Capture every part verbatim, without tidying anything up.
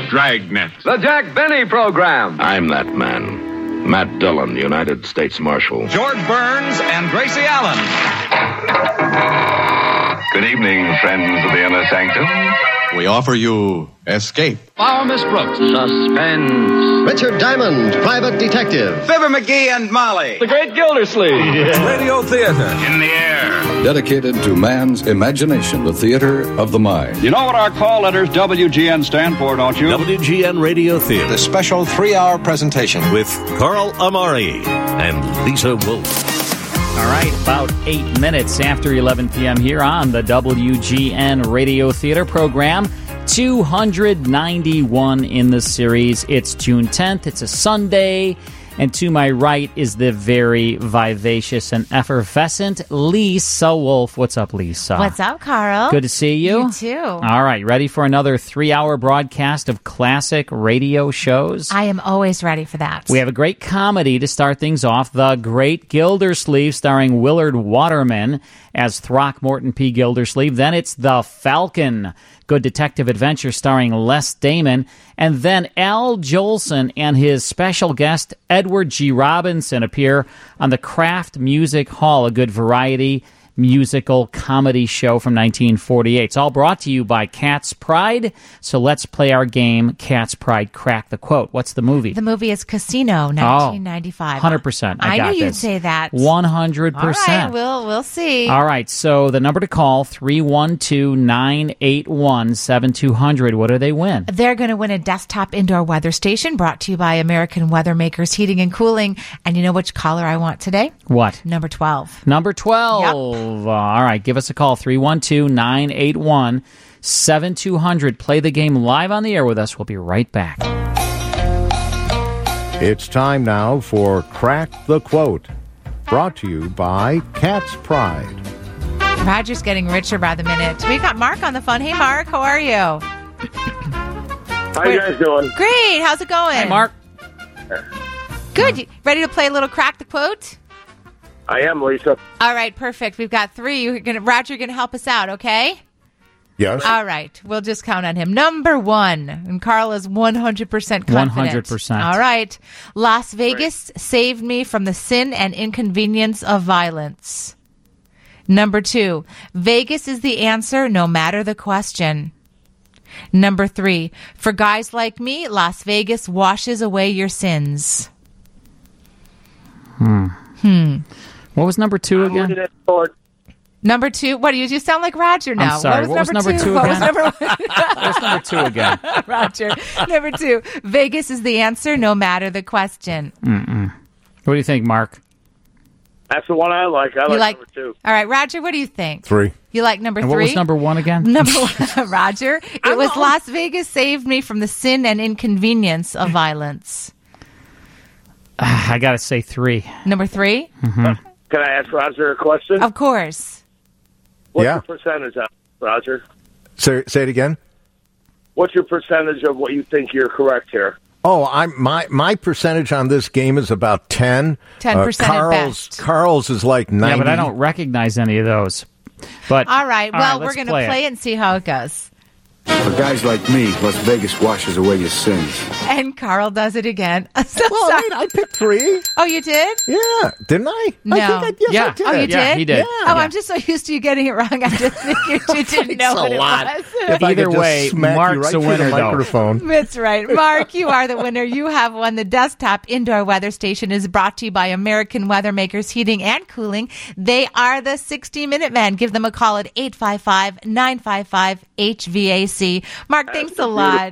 Dragnet. The Jack Benny Program. I'm that man. Matt Dillon, United States Marshal. George Burns and Gracie Allen. Good evening, friends of the Inner Sanctum. We offer you Escape. Follow Miss Brooks. Suspense. Richard Diamond, Private Detective. Fibber McGee and Molly. The Great Gildersleeve. Yeah. Radio Theater. In the air. Dedicated to man's imagination, the theater of the mind. You know what our call letters W G N stand for, don't you? W G N Radio Theater. The special three-hour presentation with Carl Amari and Lisa Wolf. All right, about eight minutes after eleven p.m. here on the W G N Radio Theater program. two hundred ninety-one in the series. It's June tenth. It's a Sunday. And to my right is the very vivacious and effervescent Lisa Wolf. What's up, Lisa? What's up, Carl? Good to see you. You too. All right, ready for another three-hour broadcast of classic radio shows? I am always ready for that. We have a great comedy to start things off. The Great Gildersleeve, starring Willard Waterman as Throckmorton P. Gildersleeve. Then it's The Falcon, good detective adventure starring Les Damon. And then Al Jolson and his special guest, Edward G. Robinson, appear on the Kraft Music Hall, a good variety musical comedy show from nineteen forty-eight. It's all brought to you by Cat's Pride. So let's play our game, Cat's Pride Crack the Quote. What's the movie? The movie is Casino, nineteen ninety-five. Oh, one hundred percent. I, I got knew you'd this. say that. one hundred percent. All right, we'll, we'll see. All right, so the number to call, three one two, nine eight one, seven two zero zero. What do they win? They're going to win a desktop indoor weather station brought to you by American Weather Makers Heating and Cooling. And you know which caller I want today? What? Number twelve. Number twelve. Yep. Uh, all right, give us a call, three one two, nine eight one, seven two zero zero. Play the game live on the air with us. We'll be right back. It's time now for Crack the Quote, brought to you by Cat's Pride. Roger's getting richer by the minute. We got Mark on the phone. Hey, Mark, how are you? How you guys doing? Great. How's it going? Hey, Mark. Good. You ready to play a little Crack the Quote? I am, Lisa. All right, perfect. We've got three. You're gonna, Roger, you're going to help us out, okay? Yes. All right. We'll just count on him. Number one. And Carl is one hundred percent confident. one hundred percent. All right. Las Vegas right. saved me from the sin and inconvenience of violence. Number two. Vegas is the answer, no matter the question. Number three. For guys like me, Las Vegas washes away your sins. Hmm. Hmm. What was number two I'm again? Number two. What do you? You sound like Roger now. I'm sorry. What was, what number, was number two? two What again? was number what was number two again? Roger. Number two. Vegas is the answer, no matter the question. Mm-mm. What do you think, Mark? That's the one I like. I like, like number two. All right, Roger. What do you think? Three. You like number and three? What was number one again? Number one, Roger. It I'm was all... Las Vegas saved me from the sin and inconvenience of violence. I gotta say three. Number three. Mm-hmm. Can I ask Roger a question? Of course. What's yeah. your percentage of Roger? Say, say it again. What's your percentage of what you think you're correct here? Oh, I'm my my percentage on this game is about ten. Ten percent uh, at Carl's, best. Carl's is like ninety. Yeah, but I don't recognize any of those. But all right. All well, right, we're going to play, play it. it and see how it goes. For guys like me, Las Vegas washes away your sins. And Carl does it again. So well, I, mean, I picked three. Oh, you did? Yeah. Didn't I? No. I think I, yes, yeah. I did. Oh, you yeah, did? he did. Yeah. Oh, yeah. I'm just so used to you getting it wrong. I just figured you didn't know what it lot. was. If I Either could just way, smack Mark's you right a winner, through the though. microphone. That's right. Mark, you are the winner. You have won. The desktop indoor weather station is brought to you by American Weather Makers Heating and Cooling. They are the sixty minute men. Give them a call at eight five five, nine five five, H V A C. Mark, That's thanks a lot.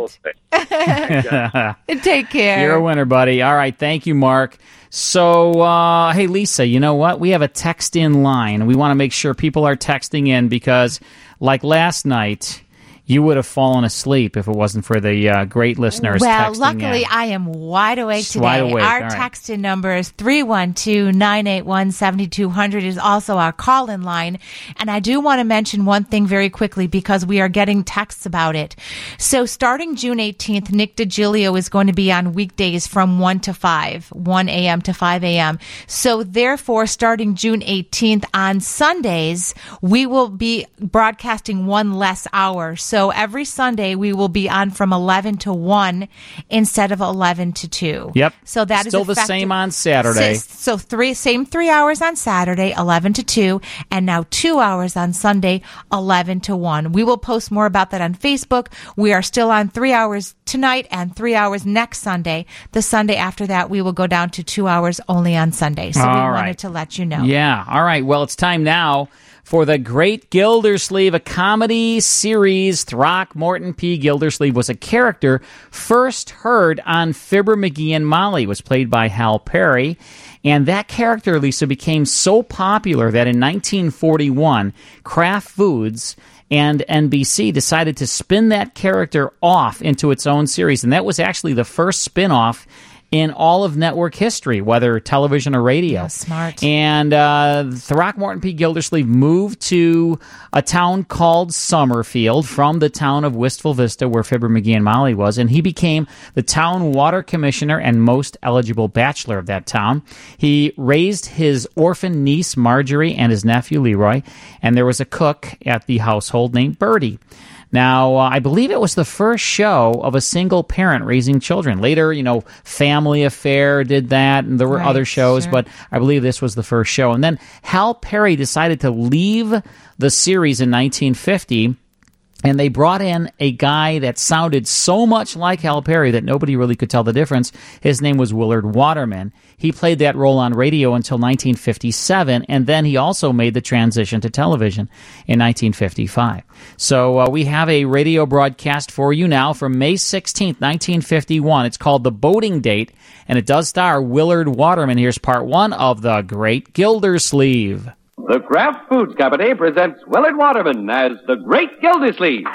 Take care. You're a winner, buddy. All right. Thank you, Mark. So, uh, hey, Lisa, you know what? We have a text in line. We want to make sure people are texting in because, like last night, you would have fallen asleep if it wasn't for the uh, great listeners well, texting luckily, in. I am wide awake Just today. wide awake. Our All right. text-in number is three one two, nine eight one, seven two zero zero. is also our call-in line. And I do want to mention one thing very quickly because we are getting texts about it. So starting June eighteenth, Nick DiGilio is going to be on weekdays from one to five, one a.m. to five a.m. So therefore, starting June eighteenth on Sundays, we will be broadcasting one less hour. So So every Sunday we will be on from eleven to one instead of eleven to two. Yep. So that Still is the effective. same on Saturday. So three, same three hours on Saturday, eleven to two, and now two hours on Sunday, eleven to one. We will post more about that on Facebook. We are still on three hours tonight and three hours next Sunday. The Sunday after that, we will go down to two hours only on Sunday. So All we right. wanted to let you know. Yeah. All right. Well, it's time now for The Great Gildersleeve, a comedy series. Throckmorton P. Gildersleeve was a character first heard on Fibber, McGee, and Molly. It was played by Hal Perry. And that character, Lisa, became so popular that in nineteen forty-one, Kraft Foods and N B C decided to spin that character off into its own series. And that was actually the first spin-off in all of network history, whether television or radio. Yeah, smart. And uh, Throckmorton P. Gildersleeve moved to a town called Summerfield from the town of Wistful Vista, where Fibber, McGee, and Molly was, and he became the town water commissioner and most eligible bachelor of that town. He raised his orphan niece, Marjorie, and his nephew, Leroy, and there was a cook at the household named Bertie. Now, uh, I believe it was the first show of a single parent raising children. Later, you know, Family Affair did that, and there were Right, other shows, sure. but I believe this was the first show. And then Hal Perry decided to leave the series in nineteen fifty, and they brought in a guy that sounded so much like Hal Perry that nobody really could tell the difference. His name was Willard Waterman. He played that role on radio until nineteen fifty-seven, and then he also made the transition to television in nineteen fifty-five. So uh, we have a radio broadcast for you now from May sixteenth, nineteen fifty-one. It's called The Boating Date, and it does star Willard Waterman. Here's part one of The Great Gildersleeve. The Kraft Foods Company presents Willard Waterman as the Great Gildersleeve.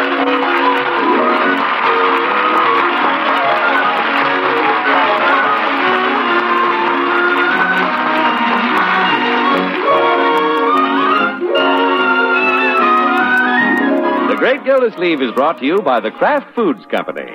The Great Gildersleeve is brought to you by the Kraft Foods Company.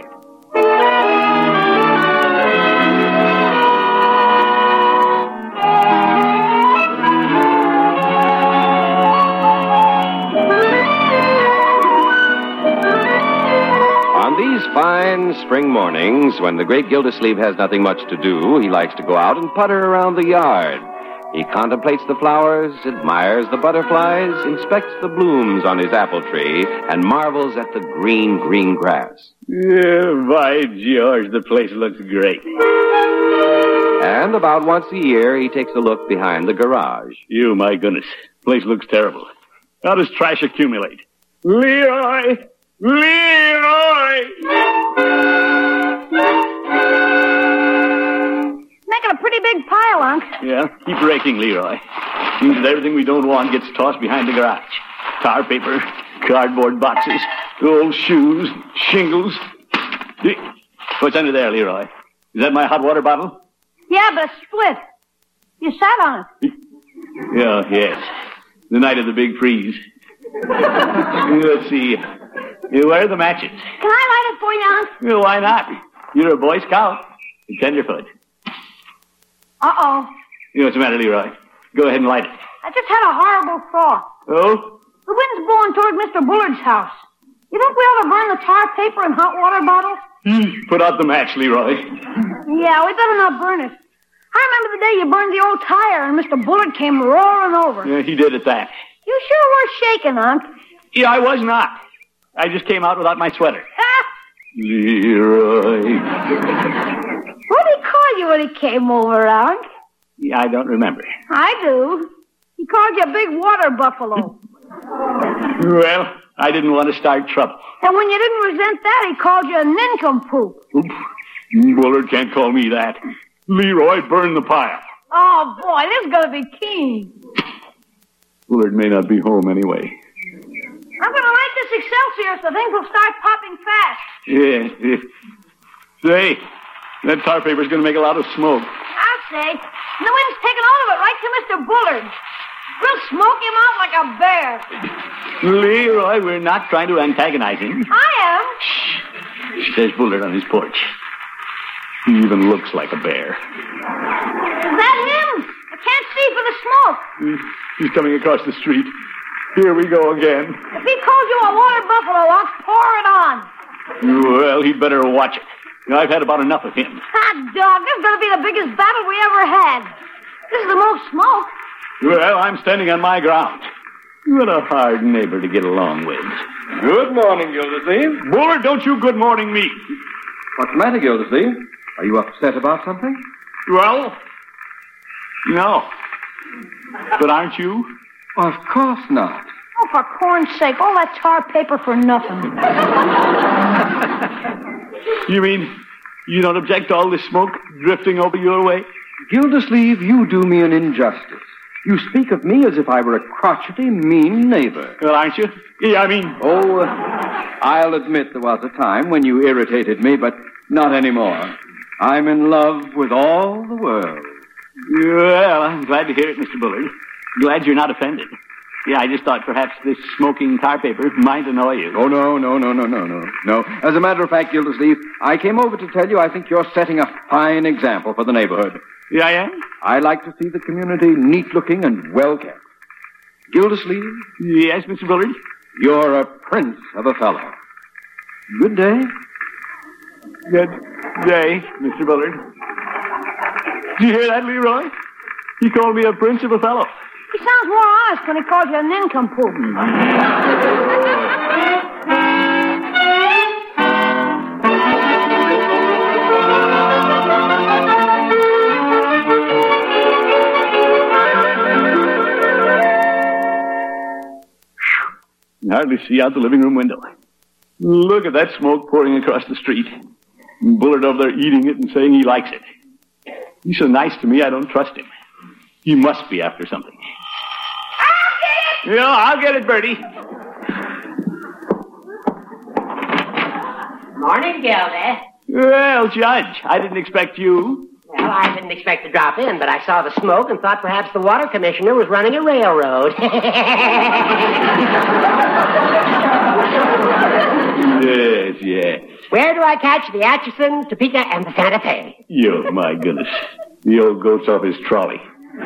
On these fine spring mornings, when the Great Gildersleeve has nothing much to do, he likes to go out and putter around the yard. He contemplates the flowers, admires the butterflies, inspects the blooms on his apple tree, and marvels at the green, green grass. Yeah, by George, the place looks great. And about once a year, he takes a look behind the garage. You, my goodness, the place looks terrible. How does trash accumulate? Leroy! Leroy! Making a pretty big pile, Unc. Yeah, keep raking, Leroy. Means that everything we don't want gets tossed behind the garage. Tar paper, cardboard boxes, old shoes, shingles. What's under there, Leroy? Is that my hot water bottle? Yeah, but it's split. You sat on it. Yeah, yes. The night of the big freeze. Let's see. Where are the matches? Can I light it for you, Unc? Well, why not? You're a Boy Scout. A tenderfoot. Uh-oh. You know what's the matter, Leroy? Go ahead and light it. I just had a horrible thought. Oh? The wind's blowing toward Mister Bullard's house. You think we ought to burn the tar paper and hot water bottle? Hmm. Put out the match, Leroy. Yeah, we better not burn it. I remember the day you burned the old tire and Mister Bullard came roaring over. Yeah, he did at that. You sure were shaking, Unc. Yeah, I was not. I just came out without my sweater. Leroy. What did he call you when he came over, Unc? Yeah, I don't remember. I do. He called you a big water buffalo. Well, I didn't want to start trouble. And when you didn't resent that, he called you a nincompoop. Oops. Bullard can't call me that. Leroy, burn the pile. Oh, boy, this is going to be keen. Bullard may not be home anyway. I'm going to light this Excelsior so things will start popping fast. Yeah, yeah. Say, that tar paper's going to make a lot of smoke. I'll say. And the wind's taking all of it right to Mister Bullard. We'll smoke him out like a bear. Leroy, we're not trying to antagonize him. I Shh. There's Bullard on his porch. He even looks like a bear. am. Is that him? I can't see for the smoke. He's coming across the street. Here we go again. If he calls you a water buffalo, I'll pour it on. Well, he'd better watch it. I've had about enough of him. Hot dog, this is going to be the biggest battle we ever had. This is the most smoke. Well, I'm standing on my ground. What a hard neighbor to get along with. Good morning, Gildersleeve. Bullard, don't you good morning me. What's the matter, Gildersleeve? Are you upset about something? Well, no. But aren't you? Of course not. Oh, for corn's sake, all that tar paper for nothing. You mean you don't object to all this smoke drifting over your way? Gildersleeve, you do me an injustice. You speak of me as if I were a crotchety, mean neighbor. Well, aren't you? Yeah, I mean... Oh, uh, I'll admit there was a time when you irritated me, but not anymore. I'm in love with all the world. Well, I'm glad to hear it, Mister Bullard. Glad you're not offended. Yeah, I just thought perhaps this smoking tar paper might annoy you. Oh, no, no, no, no, no, no. No. As a matter of fact, Gildersleeve, I came over to tell you I think you're setting a fine example for the neighborhood. Yeah, I am? I like to see the community neat-looking and well-kept. Gildersleeve? Yes, Mister Bullard? You're a prince of a fellow. Good day. Good day, Mister Bullard. Did you hear that, Leroy? He called me a prince of a fellow. He sounds more honest when he calls you a nincompoop. I hardly see out the living room window. Look at that smoke pouring across the street. Bullard over there eating it and saying he likes it. He's so nice to me, I don't trust him. He must be after something. I'll get it! Yeah, I'll get it, Bertie. Morning, Gildy. Well, Judge, I didn't expect you. Well, I didn't expect to drop in, but I saw the smoke and thought perhaps the water commissioner was running a railroad. Yes, yes. Where do I catch the Atchison, Topeka, and the Santa Fe? Yo, my goodness. The old goat's off his trolley.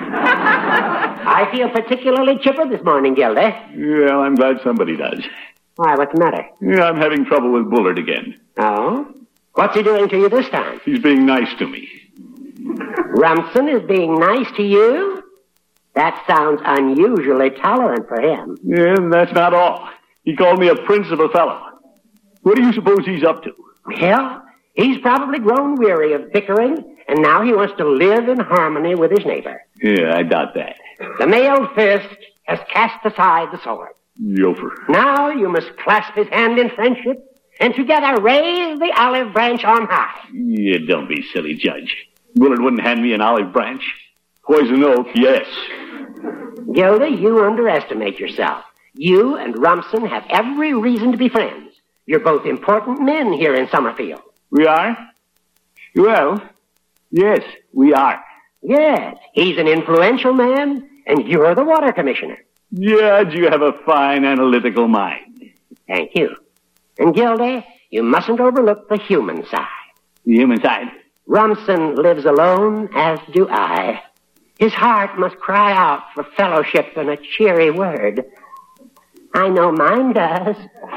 I feel particularly chipper this morning, Gildy. Well, I'm glad somebody does. Why, what's the matter? Yeah, I'm having trouble with Bullard again. Oh? What's he doing to you this time? He's being nice to me. Rumson is being nice to you? That sounds unusually tolerant for him. Yeah, and that's not all. He called me a prince of a fellow. What do you suppose he's up to? Well, he's probably grown weary of bickering, and now he wants to live in harmony with his neighbor. Yeah, I doubt that. The mailed fist has cast aside the sword. Yofer. Now you must clasp his hand in friendship, and together raise the olive branch on high. Yeah, don't be silly, Judge. Bullard wouldn't hand me an olive branch. Poison oak, yes. Gildy, you underestimate yourself. You and Rumson have every reason to be friends. You're both important men here in Summerfield. We are? Well, yes, we are. Yes, he's an influential man, and you're the water commissioner. Judge, you have a fine analytical mind. Thank you. And Gildy, you mustn't overlook the human side. The human side? Rumson lives alone, as do I. His heart must cry out for fellowship and a cheery word. I know mine does.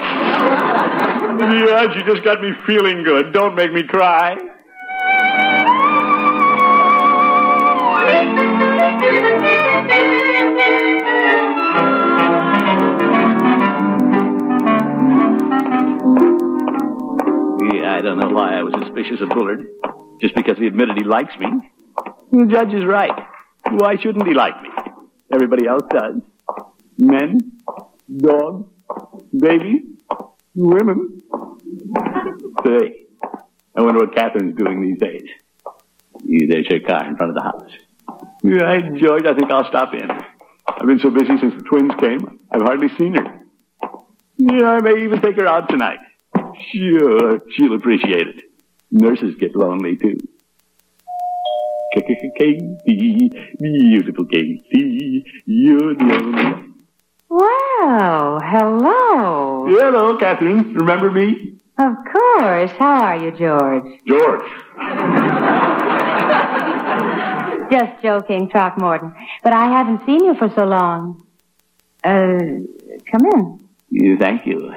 Judge, you just got me feeling good. Don't make me cry. Yeah, I don't know why I was suspicious of Bullard. Just because he admitted he likes me. The Judge is right. Why shouldn't he like me? Everybody else does. Men, dogs, babies, women. Say, I wonder what Catherine's doing these days. Yeah, there's her car in front of the house. Yeah, George, I think I'll stop in. I've been so busy since the twins came, I've hardly seen her. Yeah, I may even take her out tonight. Sure, she'll appreciate it. Nurses get lonely, too. Katie, beautiful Katie, you're the only one. Well, hello. Hello, Catherine. Remember me? Of course. How are you, George? George. Just joking, Throckmorton. But I haven't seen you for so long. Uh, come in. Yeah, thank you.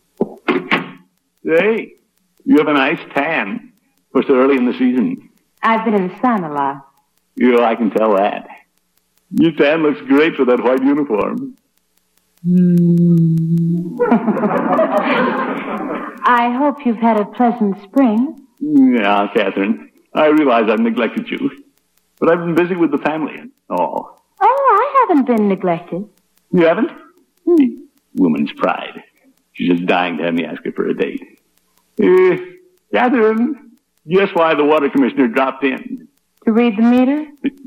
Hey, you have a nice tan for so early in the season. I've been in the sun a lot. You know, I can tell that. Your tan looks great with that white uniform. Mm. I hope you've had a pleasant spring. Yeah, Catherine. I realize I've neglected you, but I've been busy with the family and all. Oh, I haven't been neglected. You haven't? Hmm. Woman's pride. She's just dying to have me ask her for a date. Uh, Catherine, guess why the water commissioner dropped in? To read the meter?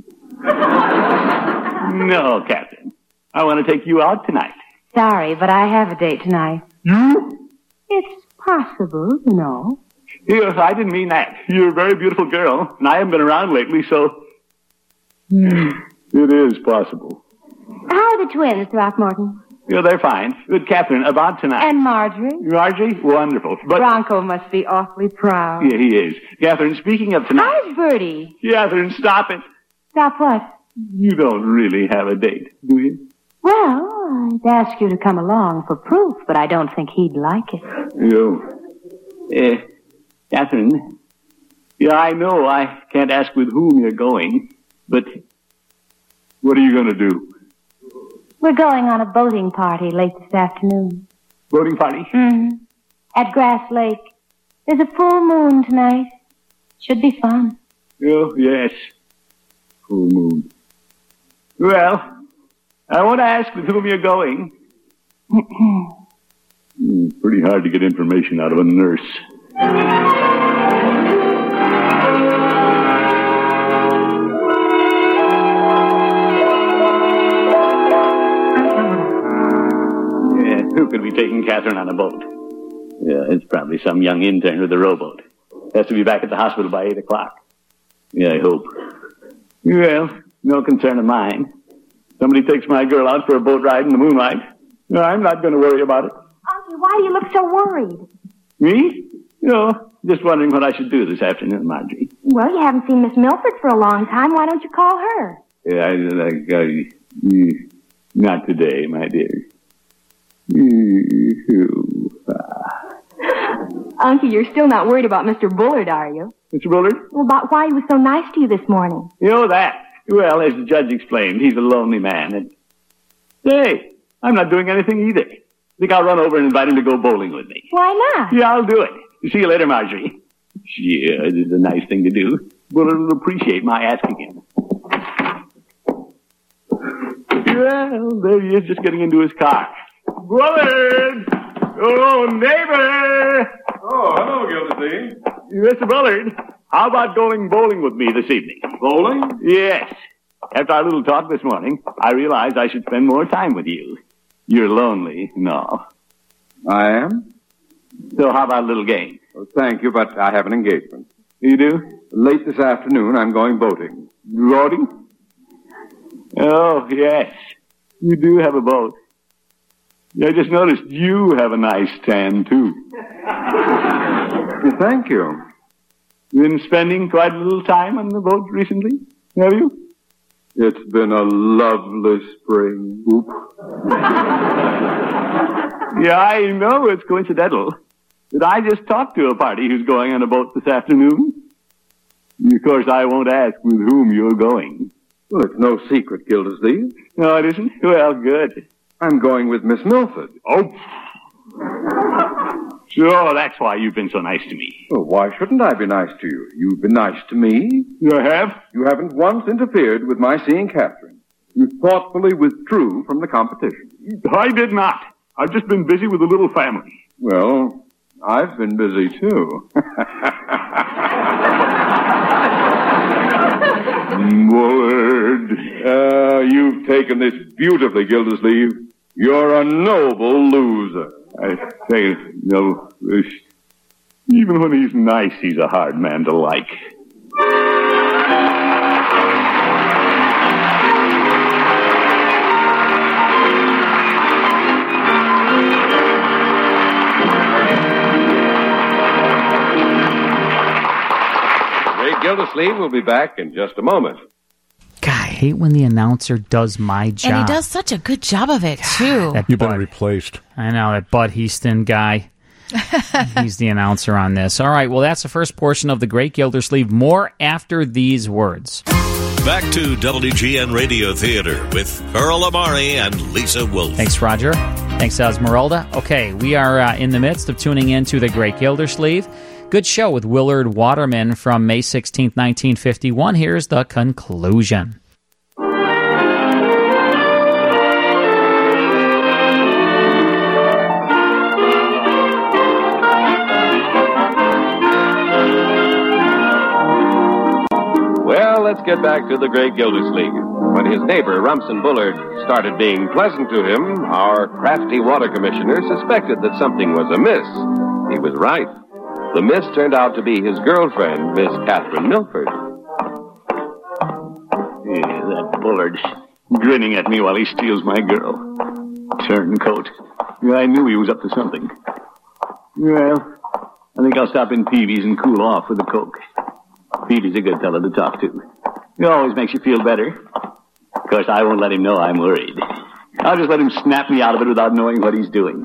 No, Catherine. I want to take you out tonight. Sorry, but I have a date tonight. You? It's possible, you know. Yes, I didn't mean that. You're a very beautiful girl, and I haven't been around lately, so... Mm. It is possible. How are the twins, Throckmorton? Yeah, they're fine. Good, Catherine, about tonight. And Marjorie? Marjorie? Wonderful. But... Bronco must be awfully proud. Yeah, he is. Catherine, speaking of tonight... How's Bertie? Catherine, stop it. Stop what? You don't really have a date, do you? Well, I'd ask you to come along for proof, but I don't think he'd like it. You. Eh, Catherine, yeah, I know I can't ask with whom you're going, but what are you going to do? We're going on a boating party late this afternoon. Boating party? Mm-hmm. At Grass Lake. There's a full moon tonight. Should be fun. Oh, yes. Full moon. Well, I won't ask with whom you're going. mm, pretty hard to get information out of a nurse. Yeah, who could be taking Catherine on a boat? Yeah, it's probably some young intern with a rowboat. Has to be back at the hospital by eight o'clock. Yeah, I hope. Well, no concern of mine. Somebody takes my girl out for a boat ride in the moonlight. No, I'm not going to worry about it. Uncle, why do you look so worried? Me? No, just wondering what I should do this afternoon, Marjorie. Well, you haven't seen Miss Milford for a long time. Why don't you call her? Yeah, I, I, I, not today, my dear. Uncle, you're still not worried about Mister Bullard, are you? Mister Bullard? Well, about why he was so nice to you this morning. You know that? Well, as the judge explained, he's a lonely man. And hey, I'm not doing anything either. Think I'll run over and invite him to go bowling with me. Why not? Yeah, I'll do it. See you later, Marjorie. Yeah, this is a nice thing to do. Bullard will appreciate my asking him. Well, there he is, just getting into his car. Bullard! Oh, neighbor! Oh, hello, Gildersleeve. Mister Bullard, how about going bowling with me this evening? Bowling? Yes. After our little talk this morning, I realized I should spend more time with you. You're lonely, no. I am? So how about a little game? Well, thank you, but I have an engagement. You do? Late this afternoon, I'm going boating. Boating? Oh, yes. You do have a boat. I just noticed you have a nice tan, too. Thank you. Been spending quite a little time on the boat recently, have you? It's been a lovely spring. Oop. Yeah, I know it's coincidental. But I just talked to a party who's going on a boat this afternoon. Of course, I won't ask with whom you're going. Well, it's no secret, Gildersleeve. No, it isn't? Well, good. I'm going with Miss Milford. Oh. Sure, that's why you've been so nice to me. Well, why shouldn't I be nice to you? You've been nice to me. You have? You haven't once interfered with my seeing Catherine. You thoughtfully withdrew from the competition. I did not. I've just been busy with a little family. Well, I've been busy, too. Bullard. Uh, you've taken this beautifully, Gildersleeve. You're a noble loser. I say, no, even when he's nice, he's a hard man to like. Great Gildersleeve will be back in just a moment. Guys. hate when the announcer does my job. And he does such a good job of it, too. That You've Bud, been replaced. I know, that Bud Heaston guy. He's the announcer on this. All right, well, that's the first portion of The Great Gildersleeve. More after these words. Back to W G N Radio Theater with Earl Amari and Lisa Wolf. Thanks, Roger. Thanks, Esmeralda. Okay, we are uh, in the midst of tuning into The Great Gildersleeve. Good show with Willard Waterman from May sixteenth, nineteen fifty-one. Here's the conclusion. Well, let's get back to the great Gildersleeve. When his neighbor, Rumson Bullard, started being pleasant to him, our crafty water commissioner suspected that something was amiss. He was right. The miss turned out to be his girlfriend, Miss Catherine Milford. Yeah, that Bullard's grinning at me while he steals my girl. Turncoat. Yeah, I knew he was up to something. Well, I think I'll stop in Peavy's and cool off with a Coke. Peavy's a good fellow to talk to. He always makes you feel better. Of course, I won't let him know I'm worried. I'll just let him snap me out of it without knowing what he's doing.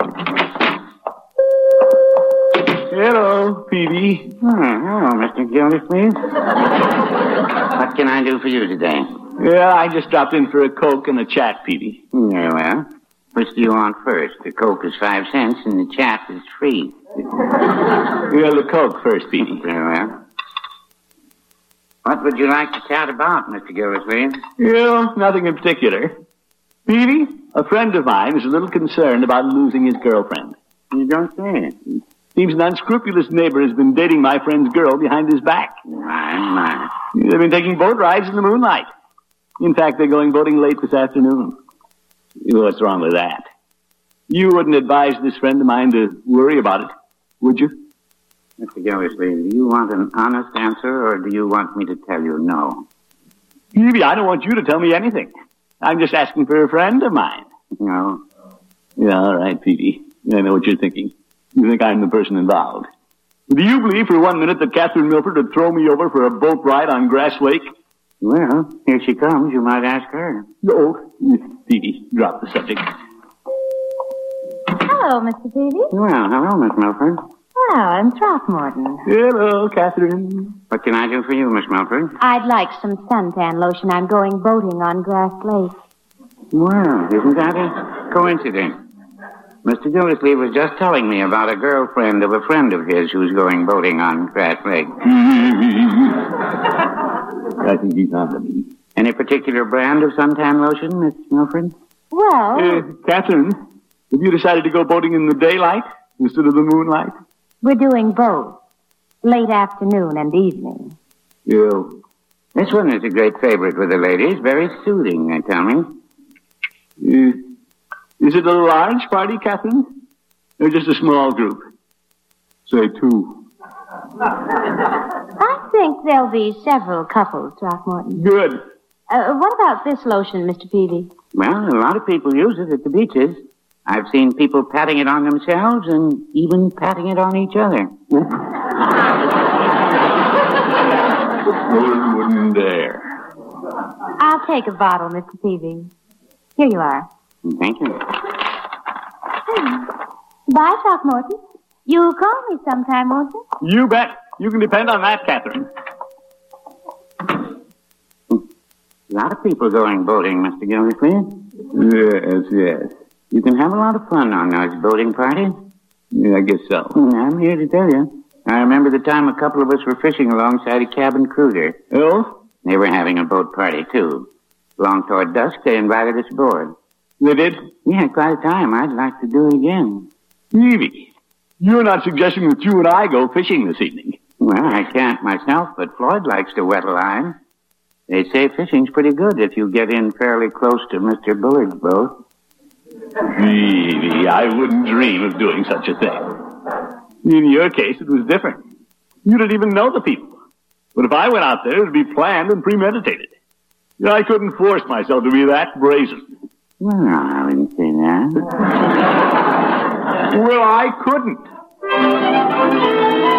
Hello, Peavy. Oh, hello, Mister Gildersleeve. What can I do for you today? Yeah, I just dropped in for a Coke and a chat, Peavy. Very well. Which do you want first? The Coke is five cents and the chat is free. Well, the Coke first, Peavy. Very well. What would you like to chat about, Mister Gildersleeve? Yeah, nothing in particular. Peavy, a friend of mine is a little concerned about losing his girlfriend. You don't say. Seems an unscrupulous neighbor has been dating my friend's girl behind his back. My, my. They've been taking boat rides in the moonlight. In fact, they're going boating late this afternoon. What's wrong with that? You wouldn't advise this friend of mine to worry about it, would you? Mister Gildersleeve, do you want an honest answer, or do you want me to tell you no? Peavy, I don't want you to tell me anything. I'm just asking for a friend of mine. No. Yeah, all right, Peavy. I know what you're thinking. You think I'm the person involved. Do you believe for one minute that Catherine Milford would throw me over for a boat ride on Grass Lake? Well, here she comes. You might ask her. No. Peavy, drop the subject. Hello, Mister Peavy. Well, hello, Miss Milford. Well, I'm Throckmorton. Hello, Catherine. What can I do for you, Miss Milford? I'd like some suntan lotion. I'm going boating on Grass Lake. Well, isn't that a coincidence? Mister Gildersleeve was just telling me about a girlfriend of a friend of his who's going boating on Grass Lake. I think he's on to me. Any particular brand of suntan lotion, Miss Milford? Well... Uh, Catherine, have you decided to go boating in the daylight instead of the moonlight? We're doing both. Late afternoon and evening. Yeah. This one is a great favorite with the ladies. Very soothing, they tell me. Uh, is it a large party, Catherine? Or just a small group? Say two. I think there'll be several couples, Throckmorton. Good. Uh, what about this lotion, Mister Peavy? Well, a lot of people use it at the beaches. I've seen people patting it on themselves and even patting it on each other. One wouldn't dare. I'll take a bottle, Mister Peavy. Here you are. Thank you. Bye, Throckmorton. You'll call me sometime, won't you? You bet. You can depend on that, Catherine. A lot of people going boating, Mister Gildersleeve. Yes, yes. You can have a lot of fun on those boating parties. Yeah, I guess so. I'm here to tell you. I remember the time a couple of us were fishing alongside a cabin cruiser. Oh? They were having a boat party, too. Long toward dusk, they invited us aboard. They did? Yeah, quite a time. I'd like to do it again. Evie, you're not suggesting that you and I go fishing this evening. Well, I can't myself, but Floyd likes to wet a line. They say fishing's pretty good if you get in fairly close to Mister Bullard's boat. Evie, I wouldn't dream of doing such a thing. In your case, it was different. You didn't even know the people. But if I went out there, it would be planned and premeditated. I couldn't force myself to be that brazen. Well, I wouldn't say that. Well, I couldn't.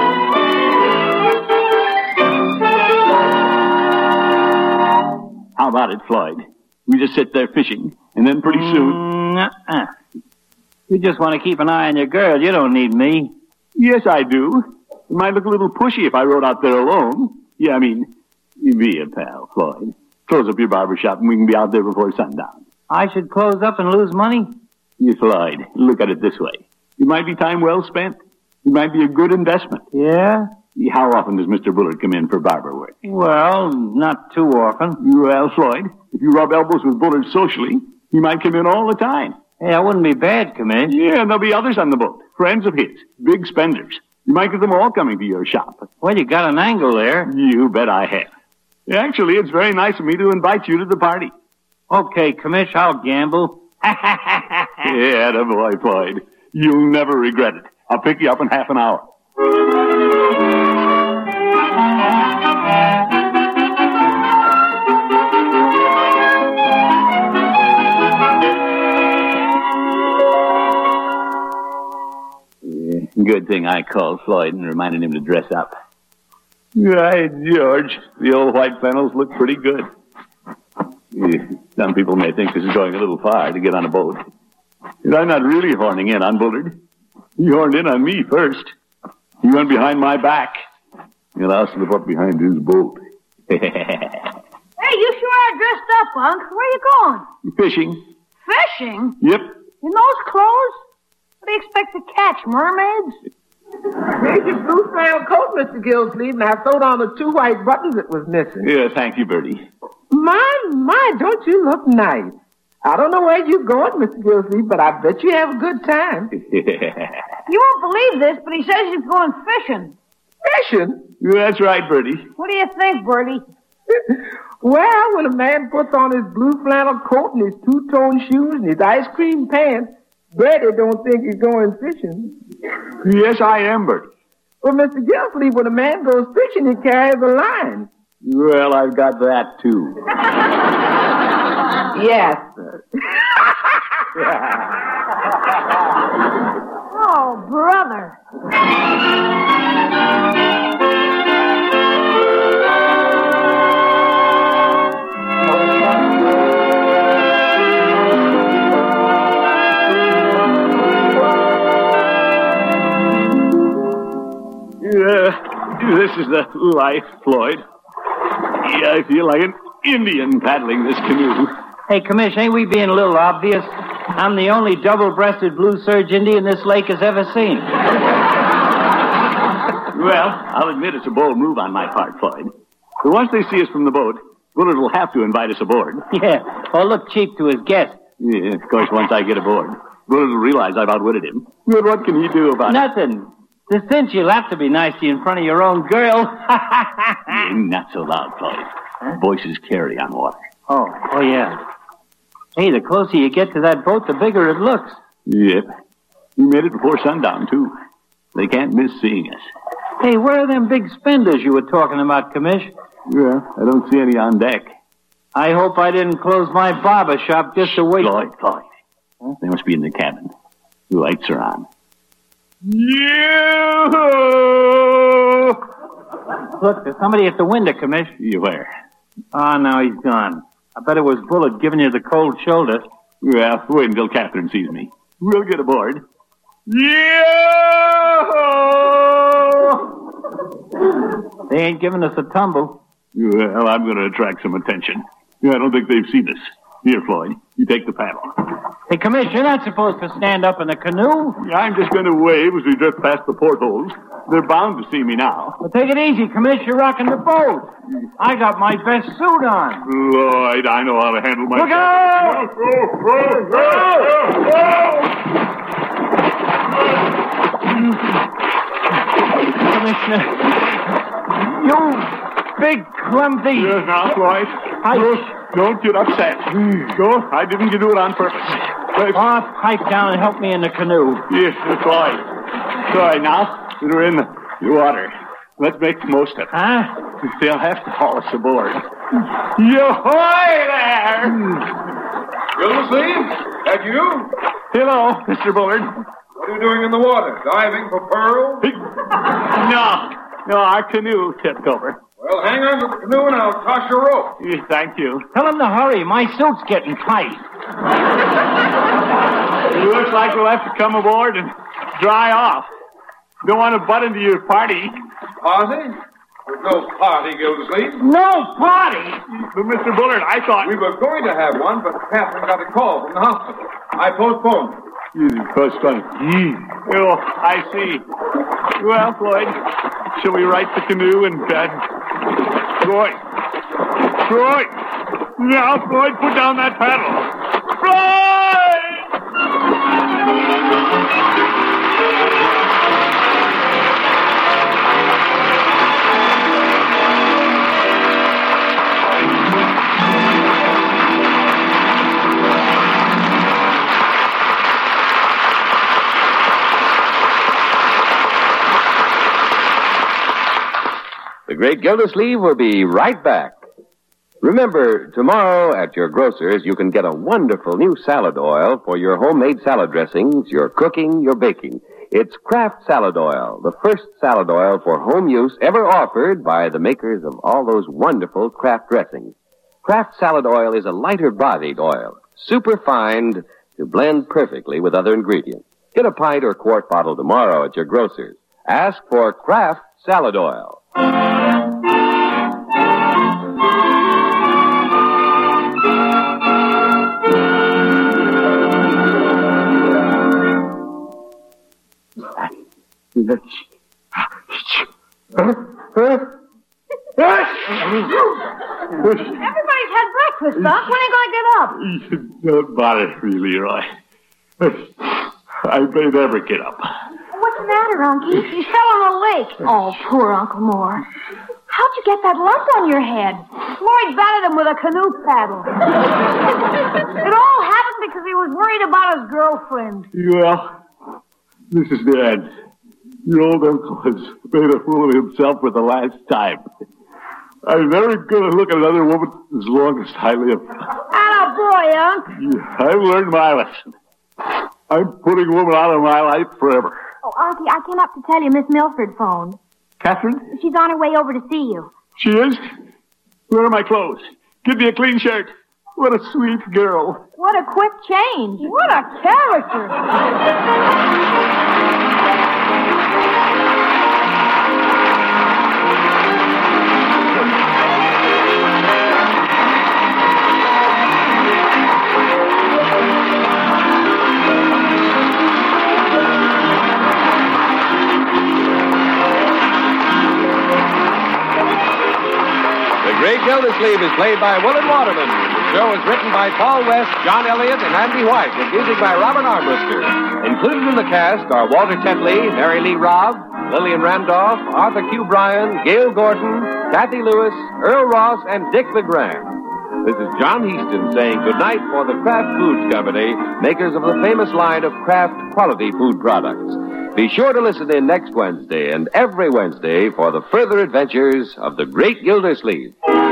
How about it, Floyd. We just sit there fishing, and then pretty soon... Mm, uh-uh. You just want to keep an eye on your girl. You don't need me. Yes, I do. It might look a little pushy if I rode out there alone. Yeah, I mean, be a pal, Floyd. Close up your barber shop, and we can be out there before sundown. I should close up and lose money? Yes, Floyd. Look at it this way. It might be time well spent. It might be a good investment. Yeah? How often does Mister Bullard come in for barber work? Well, not too often. Well, Floyd, if you rub elbows with Bullard socially, he might come in all the time. Hey, that wouldn't be bad, Commish. Yeah, and there'll be others on the boat. Friends of his. Big spenders. You might get them all coming to your shop. Well, you got an angle there. You bet I have. Actually, it's very nice of me to invite you to the party. Okay, Commish, I'll gamble. Yeah, the boy, Floyd. You'll never regret it. I'll pick you up in half an hour. Good thing I called Floyd and reminded him to dress up. Right, George. The old white flannels look pretty good. Some people may think this is going a little far to get on a boat. And I'm not really horning in on Bullard. He horned in on me first. He went behind my back. And I'll slip up behind his boat. Hey, you sure are dressed up, Unc. Where you going? Fishing. Fishing? Yep. In those clothes? What do you expect to catch, mermaids? Here's your blue flannel coat, Mister Gillsleeve, and I sewed on the two white buttons that was missing. Yeah, thank you, Bertie. My, my, don't you look nice. I don't know where you're going, Mister Gillsleeve, but I bet you have a good time. You won't believe this, but he says he's going fishing. Fishing? That's right, Bertie. What do you think, Bertie? Well, when a man puts on his blue flannel coat and his two-tone shoes and his ice cream pants, Bertie don't think he's going fishing. Yes, I am, Bertie. Well, Mister Gillsleeve, when a man goes fishing, he carries a line. Well, I've got that, too. Yes, sir. Oh, brother. Uh, this is the life, Floyd. Yeah, I feel like an Indian paddling this canoe. Hey, Commish, ain't we being a little obvious? I'm the only double-breasted blue serge Indian this lake has ever seen. Well, I'll admit it's a bold move on my part, Floyd. But once they see us from the boat, Bullard will have to invite us aboard. Yeah, or look cheap to his guest. Yeah, of course, once I get aboard, Bullard will realize I've outwitted him. But what can he do about Nothing. it? Nothing. To cinch, you'll have to be nice to you in front of your own girl. Yeah, not so loud, Floyd. Huh? Voices carry on water. Oh, oh, yeah. Hey, the closer you get to that boat, the bigger it looks. Yep. We made it before sundown, too. They can't miss seeing us. Hey, where are them big spenders you were talking about, Commish? Yeah, I don't see any on deck. I hope I didn't close my barber shop just to wait. Floyd, Floyd. Huh? They must be in the cabin. The lights are on. You! Look, there's somebody at the window, Commish. You where? Oh, now he's gone. I bet it was Bullard giving you the cold shoulder. Well, wait until Catherine sees me. We'll get aboard. Yeah! They ain't giving us a tumble. Well, I'm going to attract some attention. I don't think they've seen us. Here, Floyd, you take the paddle. Hey, Commish, you're not supposed to stand up in a canoe. I'm just going to wave as we drift past the portholes. They're bound to see me now. Well, take it easy, Commish. You're rocking the boat. I got my best suit on. Lloyd, I know how to handle myself. Look out! Go, go, go, Commissioner, you big clumsy... Yes, now, Floyd. I... Don't, don't get upset. Go. I didn't do it on purpose. But... Oh, pipe down and help me in the canoe. Yes, Floyd. Sorry, now. We're in the water. Let's make the most of it. Huh? They'll have to haul us aboard. Yo-hoy there! Gildersleeve? That you? Hello, Mister Bullard. What are you doing in the water? Diving for pearls? No. No, our canoe tipped over. Well, hang on to the canoe and I'll toss your rope. Yes, thank you. Tell him to hurry. My suit's getting tight. It looks like we'll have to come aboard and dry off. Don't want to butt into your party. Party? There's no party, Gildersleeve. No party? But, Mister Bullard, I thought... We were going to have one, but Catherine got a call from the hospital. I postponed it. You postponed it. Oh, I see. Well, Floyd, shall we right the canoe and... Uh, Floyd. Floyd. Now, Floyd, put down that paddle. Floyd! The Great Gildersleeve will be right back. Remember, tomorrow at your grocer's, you can get a wonderful new salad oil for your homemade salad dressings, your cooking, your baking. It's Kraft Salad Oil, the first salad oil for home use ever offered by the makers of all those wonderful Kraft dressings. Kraft Salad Oil is a lighter-bodied oil, superfined to blend perfectly with other ingredients. Get a pint or quart bottle tomorrow at your grocer's. Ask for Kraft Salad Oil. Everybody's had breakfast, Doc. When are you going to get up? Don't bother me, Leroy. I may never get up. What's the matter, Unky? You fell on a lake. Oh, poor Uncle Moore. How'd you get that lump on your head? Floyd batted him with a canoe paddle. It all happened because he was worried about his girlfriend. Well, this is the end. Your old uncle has made a fool of himself for the last time. I'm never going to look at another woman as long as I live. Atta boy, Unc. I've learned my lesson. I'm putting women out of my life forever. Oh, Unky, I came up to tell you Miss Milford phoned. Catherine? She's on her way over to see you. She is? Where are my clothes? Give me a clean shirt. What a sweet girl. What a quick change. What a character. The Great Gildersleeve is played by Willard Waterman. The show is written by Paul West, John Elliott, and Andy White, with music by Robert Armbruster. Included in the cast are Walter Tetley, Mary Lee Robb, Lillian Randolph, Arthur Q. Bryan, Gail Gordon, Kathy Lewis, Earl Ross, and Dick LeGrand. This is John Heaston saying goodnight for the Kraft Foods Company, makers of the famous line of Kraft quality food products. Be sure to listen in next Wednesday and every Wednesday for the further adventures of the Great Gildersleeve.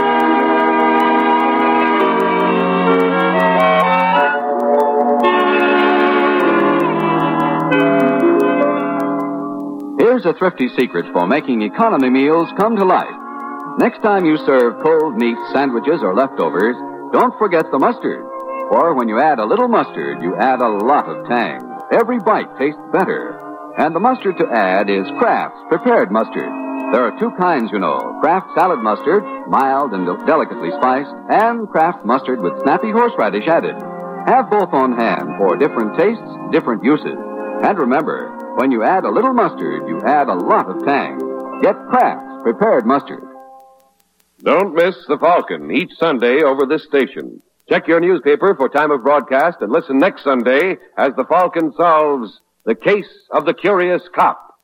Here's a thrifty secret for making economy meals come to life. Next time you serve cold meat, sandwiches, or leftovers, don't forget the mustard. For when you add a little mustard, you add a lot of tang. Every bite tastes better. And the mustard to add is Kraft's prepared mustard. There are two kinds, you know. Kraft salad mustard, mild and delicately spiced, and Kraft mustard with snappy horseradish added. Have both on hand for different tastes, different uses. And remember, when you add a little mustard, you add a lot of tang. Get Kraft's prepared mustard. Don't miss The Falcon each Sunday over this station. Check your newspaper for time of broadcast and listen next Sunday as The Falcon solves the case of the curious cop.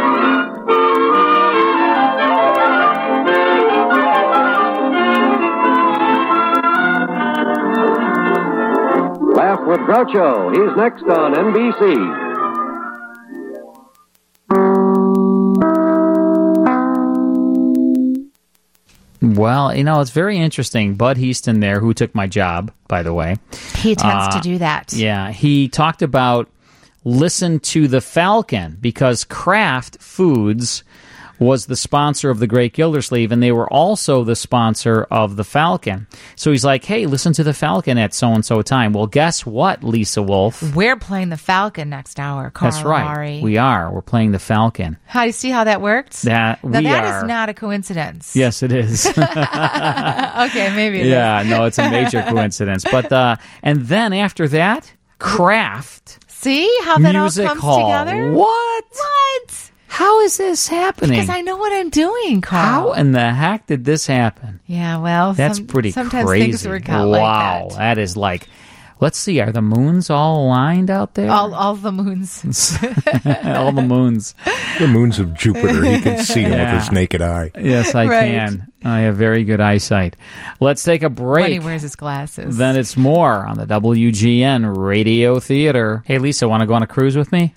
Laugh with Groucho. He's next on N B C. Well, you know, it's very interesting. Bud Heaston there, who took my job, by the way. He tends uh, to do that. Yeah, he talked about listen to the Falcon because Kraft Foods was the sponsor of the Great Gildersleeve, and they were also the sponsor of the Falcon. So he's like, hey, listen to the Falcon at so-and-so time. Well, guess what, Lisa Wolf? We're playing the Falcon next hour, Carl That's right. Amari. We are. We're playing the Falcon. How do you see how that worked? That now, we that are. is not a coincidence. Yes, it is. Okay, maybe it yeah, is. no, it's a major coincidence. But uh, and then after that, Kraft. See how that Music all comes Hall. together? What? What? How is this happening? Because I know what I'm doing, Carl. How in the heck did this happen? Yeah, well, That's some, pretty sometimes crazy. things work out wow, like that. that is like, let's see, are the moons all aligned out there? All, all the moons. all the moons. The moons of Jupiter. He can see them Yeah. with his naked eye. Yes, I Right. can. I have very good eyesight. Let's take a break. When he wears his glasses. Then it's more on the W G N Radio Theater. Hey, Lisa, want to go on a cruise with me?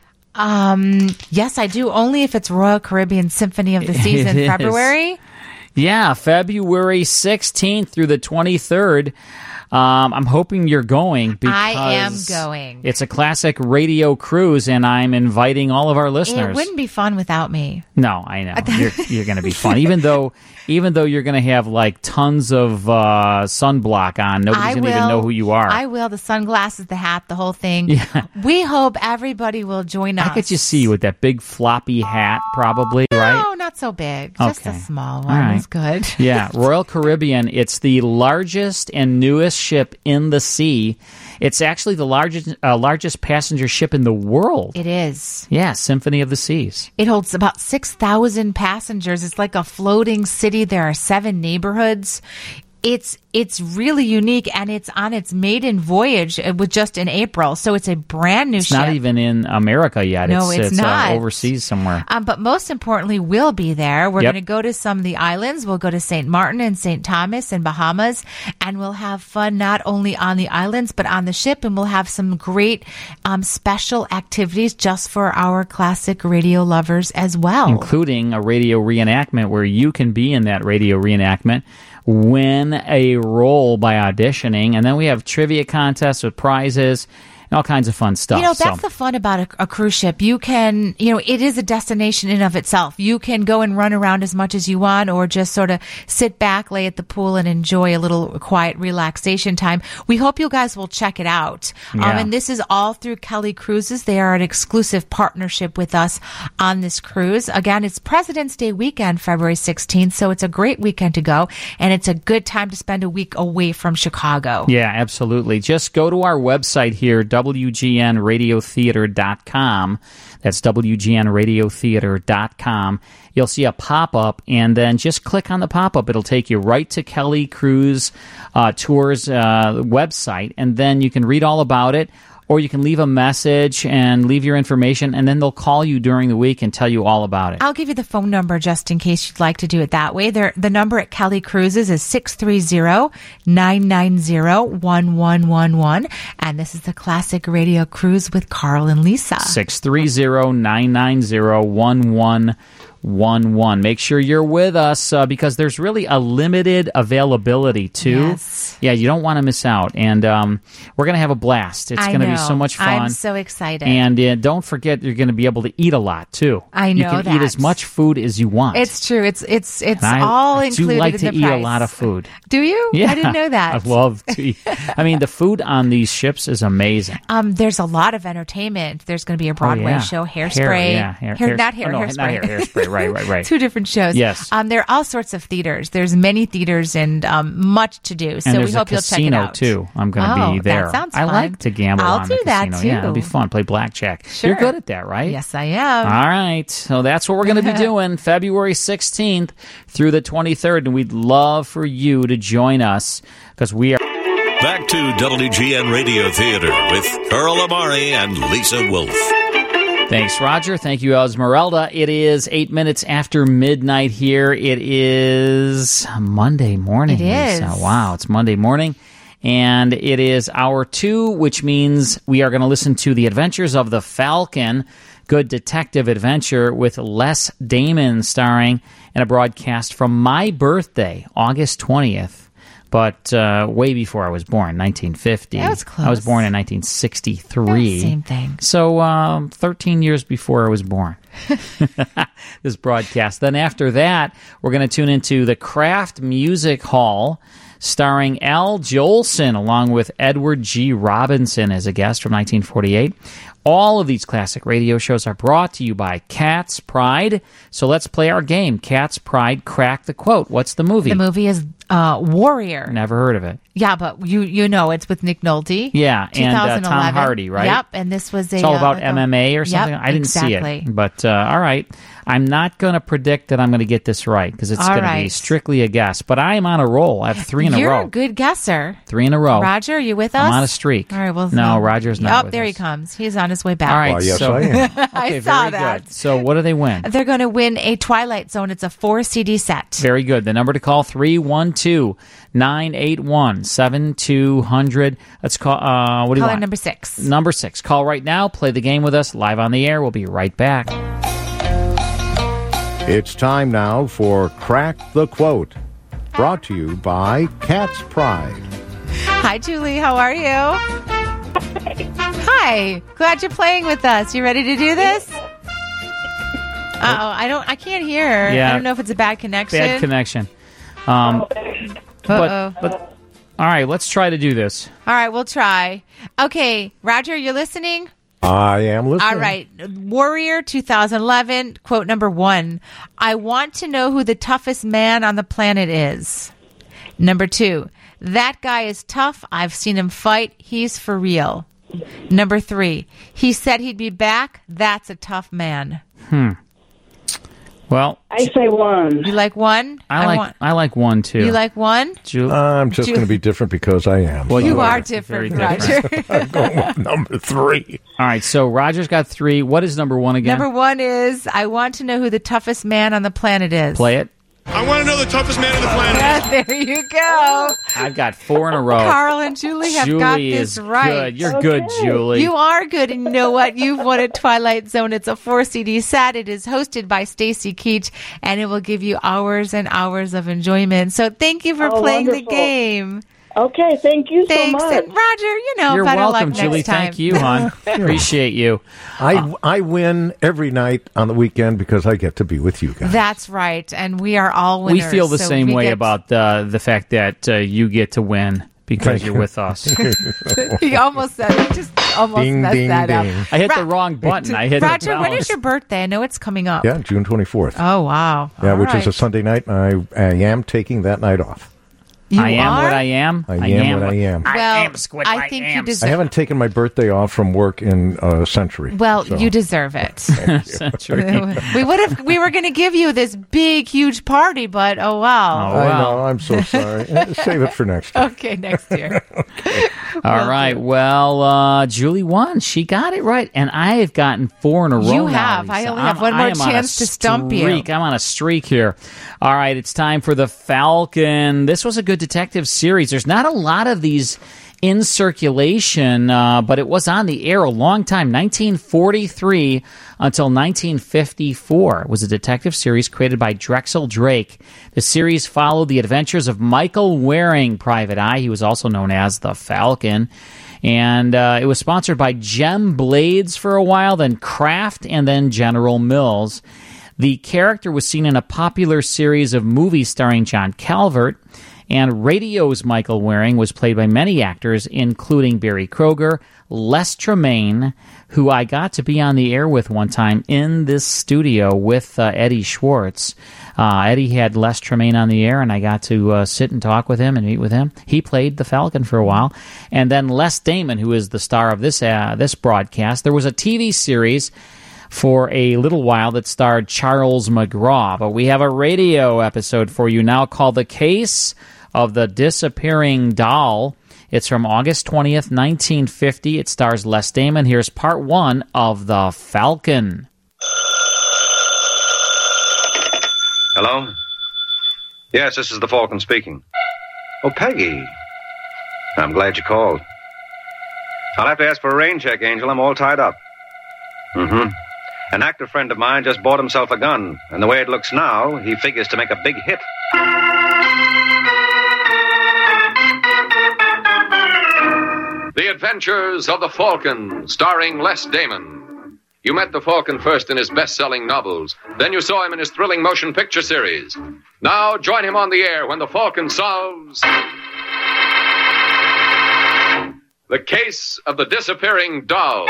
Um, yes, I do. Only if it's Royal Caribbean Symphony of the Seas in It is. February. Yeah, February sixteenth through the twenty-third. Um, I'm hoping you're going because I am going. It's a classic radio cruise, and I'm inviting all of our listeners. It wouldn't be fun without me. No, I know. You're, you're going to be fun. Even though even though you're going to have like tons of uh, sunblock on. Nobody's I going to will, even know who you are. I will. The sunglasses, the hat, the whole thing. Yeah. We hope everybody will join us. I could just see you with that big floppy hat, probably, right? No, not so big. Just Okay. a small All one right. is good. Yeah, Royal Caribbean. It's the largest and newest ship in the sea. It's actually the largest uh, largest passenger ship in the world. It is. Yeah, Symphony of the Seas. It holds about six thousand passengers. It's like a floating city. There are seven neighborhoods. It's it's really unique, and it's on its maiden voyage uh, with just in April. So it's a brand new It's ship. not even in America yet. No, it's it's not. Uh, overseas somewhere. Um, but most importantly, we'll be there. We're Yep. going to go to some of the islands. We'll go to Saint Martin and Saint Thomas and Bahamas, and we'll have fun not only on the islands but on the ship. And we'll have some great um, special activities just for our classic radio lovers as well. Including a radio reenactment where you can be in that radio reenactment, win a role by auditioning, and then we have trivia contests with prizes and all kinds of fun stuff. You know, that's so. the fun about a, a cruise ship. You can, you know, it is a destination in of itself. You can go and run around as much as you want, or just sort of sit back, lay at the pool, and enjoy a little quiet relaxation time. We hope you guys will check it out. Yeah. Um, and this is all through Kelly Cruises. They are an exclusive partnership with us on this cruise. Again, it's President's Day weekend, February sixteenth, so it's a great weekend to go, and it's a good time to spend a week away from Chicago. Yeah, absolutely. Just go to our website here, W G N radio theater dot com. That's W G N radio theater dot com. You'll see a pop-up, and then just click on the pop-up. It'll take you right to Kelly Cruise uh, Tours uh, website, and then you can read all about it. Or you can leave a message and leave your information, and then they'll call you during the week and tell you all about it. I'll give you the phone number just in case you'd like to do it that way. There, the number at Kelly Cruises is six three zero, nine nine zero, one one one one. And this is the Classic Radio Cruise with Carl and Lisa. six three zero, nine nine zero, one one one one. Make sure you're with us uh, because there's really a limited availability, too. Yes. Yeah, you don't want to miss out. And um, we're going to have a blast. It's I going to be know. so much fun. I'm so excited. And uh, don't forget, you're going to be able to eat a lot, too. I You know can that. eat as much food as you want. It's true. It's it's it's And I, all I included do like in to the eat price. a lot of food. Do you? Yeah. I didn't know that. I love to eat. I mean, the food on these ships is amazing. Um, there's a lot of entertainment. There's going to be a Broadway Oh, yeah. show, Hair, Hairspray. yeah, hair- hair, hair- not hair, oh, no, hairspray. not hair, hairspray. Right, right, right. Two different shows. Yes. Um, there are all sorts of theaters. There's many theaters and um, much to do. So and we there's hope a you'll check it casino out. too. I'm going to Oh, be there. that sounds I fun. like to gamble I'll on do the that, casino. too. Yeah, it'll be fun. Play blackjack. Sure. You're good at that, right? Yes, I am. All right. So that's what we're going to be doing February sixteenth through the twenty-third, and we'd love for you to join us because we are. Back to W G N Radio Theater with Carl Amari and Lisa Wolf. Thanks, Roger. Thank you, Esmeralda. It is eight minutes after midnight here. It is Monday morning, It is. Lisa. Wow, it's Monday morning. And it is hour two, which means we are going to listen to The Adventures of the Falcon, good detective adventure with Les Damon starring in a broadcast from my birthday, August twentieth. but uh, way before I was born, nineteen fifty. That was close. I was born in nineteen sixty-three. Yeah, same thing. So um, thirteen years before I was born. This broadcast. Then after that, we're going to tune into the Kraft Music Hall, starring Al Jolson, along with Edward G. Robinson as a guest from nineteen forty-eight. All of these classic radio shows are brought to you by Cat's Pride. So let's play our game. Cat's Pride, Crack the Quote. What's the movie? The movie is uh, Warrior. Never heard of it. Yeah, but you you know it's with Nick Nolte. Yeah, and uh, Tom Hardy, right? Yep, and this was a... It's all about uh, like M M A or something? Yep, I didn't exactly. see it. But, uh, all right. I'm not going to predict that I'm going to get this right, because it's going right. to be strictly a guess. But I am on a roll. I have three in You're a row. You're a good guesser. Three in a row. Roger, are you with us? I'm on a streak. All right, well... No, Roger's not Oh, with there us. he comes. He's on his way back. All right, Well, yes, so, I am. I okay, saw very that. good. So what do they win? They're going to win a Twilight Zone. It's a four C D set. Very good. The number to call, three one two, nine eight one, seven two zero zero. Let's call, uh, what do you Caller want? number six. Number six. Call right now. Play the game with us live on the air. We'll be right back. It's time now for Crack the Quote, brought to you by Cat's Pride. Hi, Julie. How are you? Hi. Glad you're playing with us. You ready to do this? Uh-oh. I don't. I can't hear. Yeah. I don't know if it's a bad connection. Bad connection. Um, Uh-oh. but, but, all right, let's try to do this. All right, we'll try. Okay, Roger, you're listening? I am listening. All right. Warrior twenty eleven, quote number one. I want to know who the toughest man on the planet is. Number two. That guy is tough. I've seen him fight. He's for real. Number three. He said he'd be back. That's a tough man. Hmm. Well, I say one. You like one? I like want, I like one too. You like one? Ju- I'm just Ju- going to be different because I am. Well, You So- are different, Roger. I'm going with number three. All right, so Roger's got three. What is number one again? Number one is, I want to know who the toughest man on the planet is. Play it. I want to know the toughest man on the planet. Yeah, there you go. I've got four in a row. Carl and Julie have Julie got is this right. good. You're good, Julie. You are good, and you know what? You've won a Twilight Zone. It's a four C D set. It is hosted by Stacy Keach, and it will give you hours and hours of enjoyment. So thank you for Oh, playing wonderful. the game. Okay, thank you Thanks. so much. And Roger, you know, You're better welcome, luck Julie. next time. Thank you, hon. Appreciate you. I, I win every night on the weekend because I get to be with you guys. That's right, and we are all We winners. feel the so same we way get- about uh, the fact that uh, you get to win because Thank you're you. with us. He almost said it. Just almost Ding, messed ding, that ding. up. I hit Ro- the wrong button. I hit the Roger, when mouse. is your birthday? I know it's coming up. Yeah, June twenty-fourth. Oh, wow. yeah, All which right. is a Sunday night, and I, I am taking that night off. You I am are? what I am. I am what I am. Well, I am Squid. I think you I deserve. haven't taken my birthday off from work in a century. Well, so. you deserve it. Century. we would have. We were going to give you this big, huge party, but oh wow. Oh, I wow. know, I'm so sorry. Save it for next time. Okay, next year. All right. Well, uh, Julie won. She got it right, and I have gotten four in a row. You now, have. I Lisa. only have I'm- one more I am on a chance to stump you. streak. I'm on a streak here. All right. It's time for the Falcon. This was a good detective series. There's not a lot of these in circulation, uh, but it was on the air a long time, nineteen forty-three until nineteen fifty-four. It was a detective series created by Drexel Drake. The series followed the adventures of Michael Waring, Private Eye. He was also known as the Falcon. And uh, it was sponsored by Gem Blades for a while, then Kraft, and then General Mills. The character was seen in a popular series of movies starring John Calvert, and radio's Michael Waring was played by many actors, including Barry Kroger, Les Tremaine, who I got to be on the air with one time in this studio with uh, Eddie Schwartz. Uh, Eddie had Les Tremaine on the air, and I got to uh, sit and talk with him and meet with him. He played the Falcon for a while. And then Les Damon, who is the star of this uh, this broadcast. There was a T V series for a little while that starred Charles McGraw. But we have a radio episode for you now called The Case of the Disappearing Doll. It's from August twentieth, nineteen fifty. It stars Les Damon. Here's part one of The Falcon. Hello? Yes, this is the Falcon speaking. Oh, Peggy. I'm glad you called. I'll have to ask for a rain check, Angel. I'm all tied up. Mm-hmm. An actor friend of mine just bought himself a gun, and the way it looks now, he figures to make a big hit. The Adventures of the Falcon, starring Les Damon. You met the Falcon first in his best-selling novels. Then you saw him in his thrilling motion picture series. Now join him on the air when the Falcon solves the case of the disappearing doll.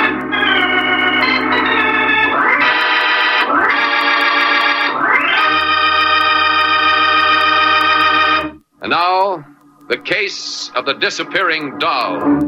And now, the case of the disappearing doll.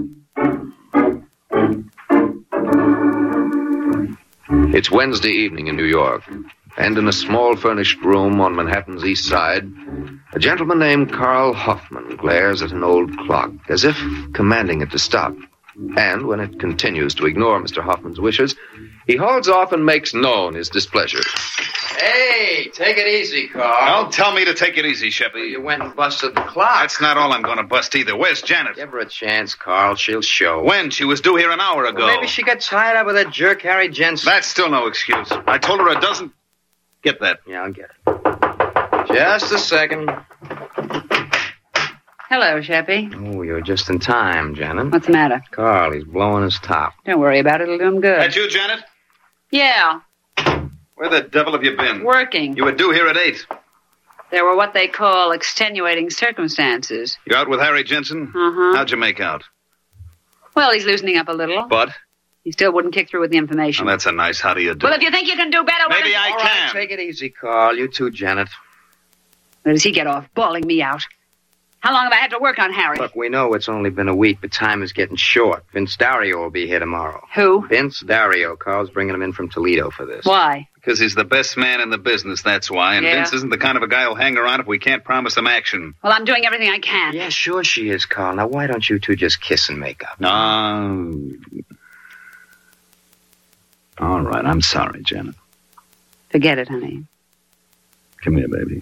It's Wednesday evening in New York, and in a small furnished room on Manhattan's East Side, a gentleman named Carl Hoffman glares at an old clock, as if commanding it to stop. And when it continues to ignore Mister Hoffman's wishes, he hauls off and makes known his displeasure. Hey, take it easy, Carl. Don't tell me to take it easy, Sheppy. You went and busted the clock. That's not all I'm going to bust either. Where's Janet? Give her a chance, Carl. She'll show. When? She was due here an hour ago. Well, maybe she got tied up with that jerk Harry Jensen. That's still no excuse. I told her a dozen... Get that. Yeah, I'll get it. Just a second. Hello, Sheppy. Oh, you're just in time, Janet. What's the matter? Carl, he's blowing his top. Don't worry about it. It'll do him good. That you, Janet? Yeah. Where the devil have you been? Working. You were due here at eight. There were what they call extenuating circumstances. You out with Harry Jensen? Uh-huh. How'd you make out? Well, he's loosening up a little. But? He still wouldn't kick through with the information. Oh, that's a nice how do you do. Well, if you think you can do better... Maybe well, I all can. Right, take it easy, Carl. You too, Janet. Where does he get off? Bawling me out. How long have I had to work on Harry? Look, we know it's only been a week, but time is getting short. Vince Dario will be here tomorrow. Who? Vince Dario. Carl's bringing him in from Toledo for this. Why? Because he's the best man in the business, that's why. And Yeah. Vince isn't the kind of a guy who'll hang around if we can't promise him action. Well, I'm doing everything I can. Yeah, sure she is, Carl. Now, why don't you two just kiss and make up? No. All right, I'm sorry, Janet. Forget it, honey. Come here, baby.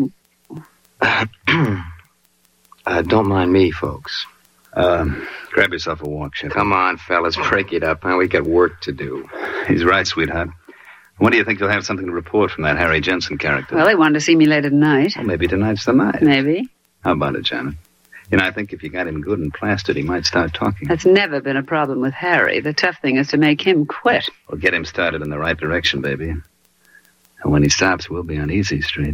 uh, don't mind me, folks. Um, grab yourself a walk, Shep. Come on, fellas, break it up, huh? We got work to do. He's right, sweetheart. When do you think you'll have something to report from that Harry Jensen character? Well, they wanted to see me later tonight. Well, maybe tonight's the night. Maybe. How about it, Janet? You know, I think if you got him good and plastered, he might start talking. That's never been a problem with Harry. The tough thing is to make him quit. We'll get him started in the right direction, baby. And when he stops, we'll be on Easy Street.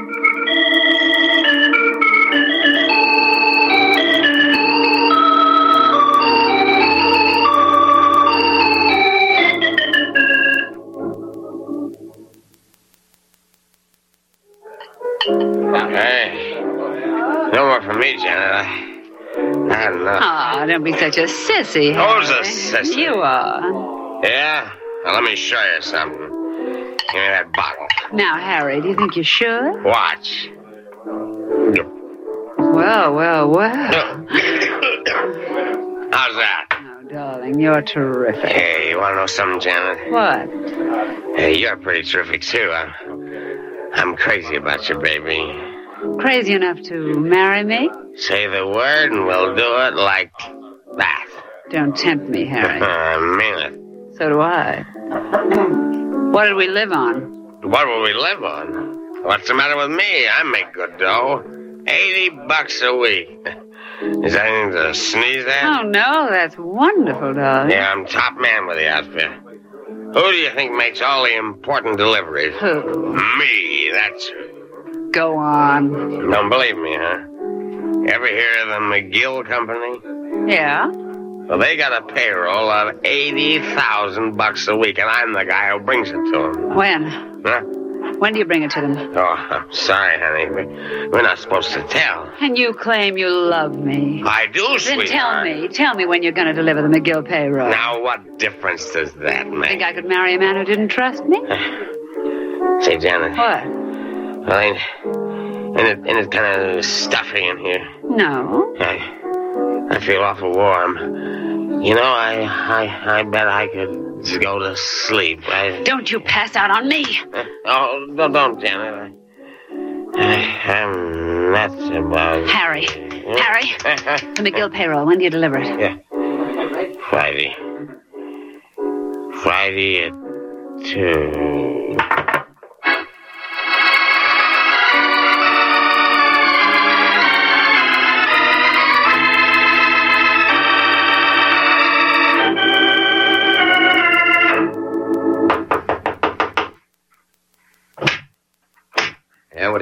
Hey, no more for me, Janet. I, I had enough. Ah, don't be such a sissy, Harry. Who's a sissy? You are. Yeah? Well, let me show you something. Give me that bottle. Now, Harry, do you think you should? Watch. Well, well, well. How's that? Oh, darling, you're terrific. Hey, you want to know something, Janet? What? Hey, you're pretty terrific, too. I'm, I'm crazy about you, baby. Crazy enough to marry me? Say the word and we'll do it like that. Don't tempt me, Harry. I mean it. So do I. What did we live on? What will we live on? What's the matter with me? I make good dough. Eighty bucks a week. Is that anything to sneeze at? Oh, no, that's wonderful, darling. Yeah, I'm top man with the outfit. Who do you think makes all the important deliveries? Who? Me, that's who. Go on. Don't believe me, huh? Ever hear of the McGill Company? Yeah? Well, they got a payroll of eighty thousand bucks a week, and I'm the guy who brings it to them. When? Huh? When do you bring it to them? Oh, I'm sorry, honey. We- We're not supposed to tell. And you claim you love me. I do, Then sweetheart. tell me. Tell me when you're going to deliver the McGill payroll. Now, what difference does that make? Think I could marry a man who didn't trust me? Say, Janet. What? Well, ain't, ain't it, ain't it kind of stuffy in here? No. I, I feel awful warm. You know, I, I, I bet I could just go to sleep. I, Don't you pass out on me. oh, don't, don't, Janet. I, I'm nuts about... Harry. Harry. The McGill payroll. When do you deliver it? Yeah. Friday. Friday at two.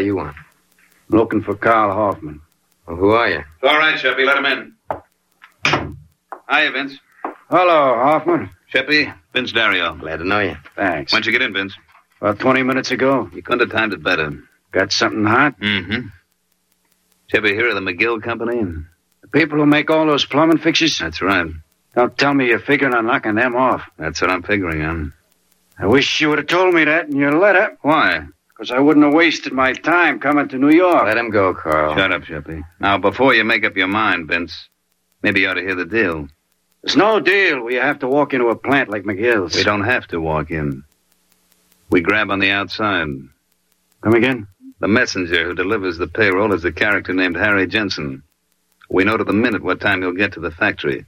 do you want? Looking for Carl Hoffman. Well, who are you? All right, Sheppy, let him in. Hiya, Vince. Hello, Hoffman. Sheppy, Vince Dario. Glad to know you. Thanks. When'd you get in, Vince? About twenty minutes ago. You couldn't have timed it better. Got something hot? Mm-hmm. Sheppy, here are the McGill Company. The people who make all those plumbing fixtures? That's right. Don't tell me you're figuring on knocking them off. That's what I'm figuring on. I wish you would have told me that in your letter. Why? Because I wouldn't have wasted my time coming to New York. Let him go, Carl. Shut up, Sheppy. Now, before you make up your mind, Vince, maybe you ought to hear the deal. There's no deal where you have to walk into a plant like McGill's. We don't have to walk in. We grab on the outside. Come again? The messenger who delivers the payroll is a character named Harry Jensen. We know to the minute what time he'll get to the factory.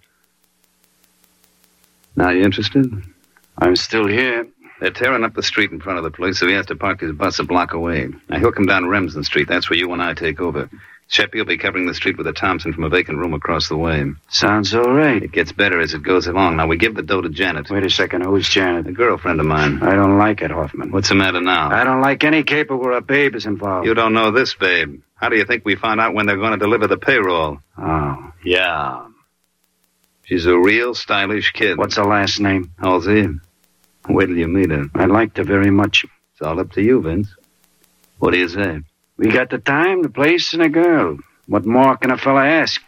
Now, you interested? I'm still here. They're tearing up the street in front of the place, so he has to park his bus a block away. Now, he'll come down Remsen Street. That's where you and I take over. Sheppy will be covering the street with a Thompson from a vacant room across the way. Sounds all right. It gets better as it goes along. Now, we give the dough to Janet. Wait a second. Who's Janet? A girlfriend of mine. I don't like it, Hoffman. What's the matter now? I don't like any caper where a babe is involved. You don't know this, babe. How do you think we find out when they're going to deliver the payroll? Oh. Yeah. She's a real stylish kid. What's her last name? Halsey. Wait till you meet her. I liked her very much. It's all up to you, Vince. What do you say? We got the time, the place, and a girl. What more can a fella ask?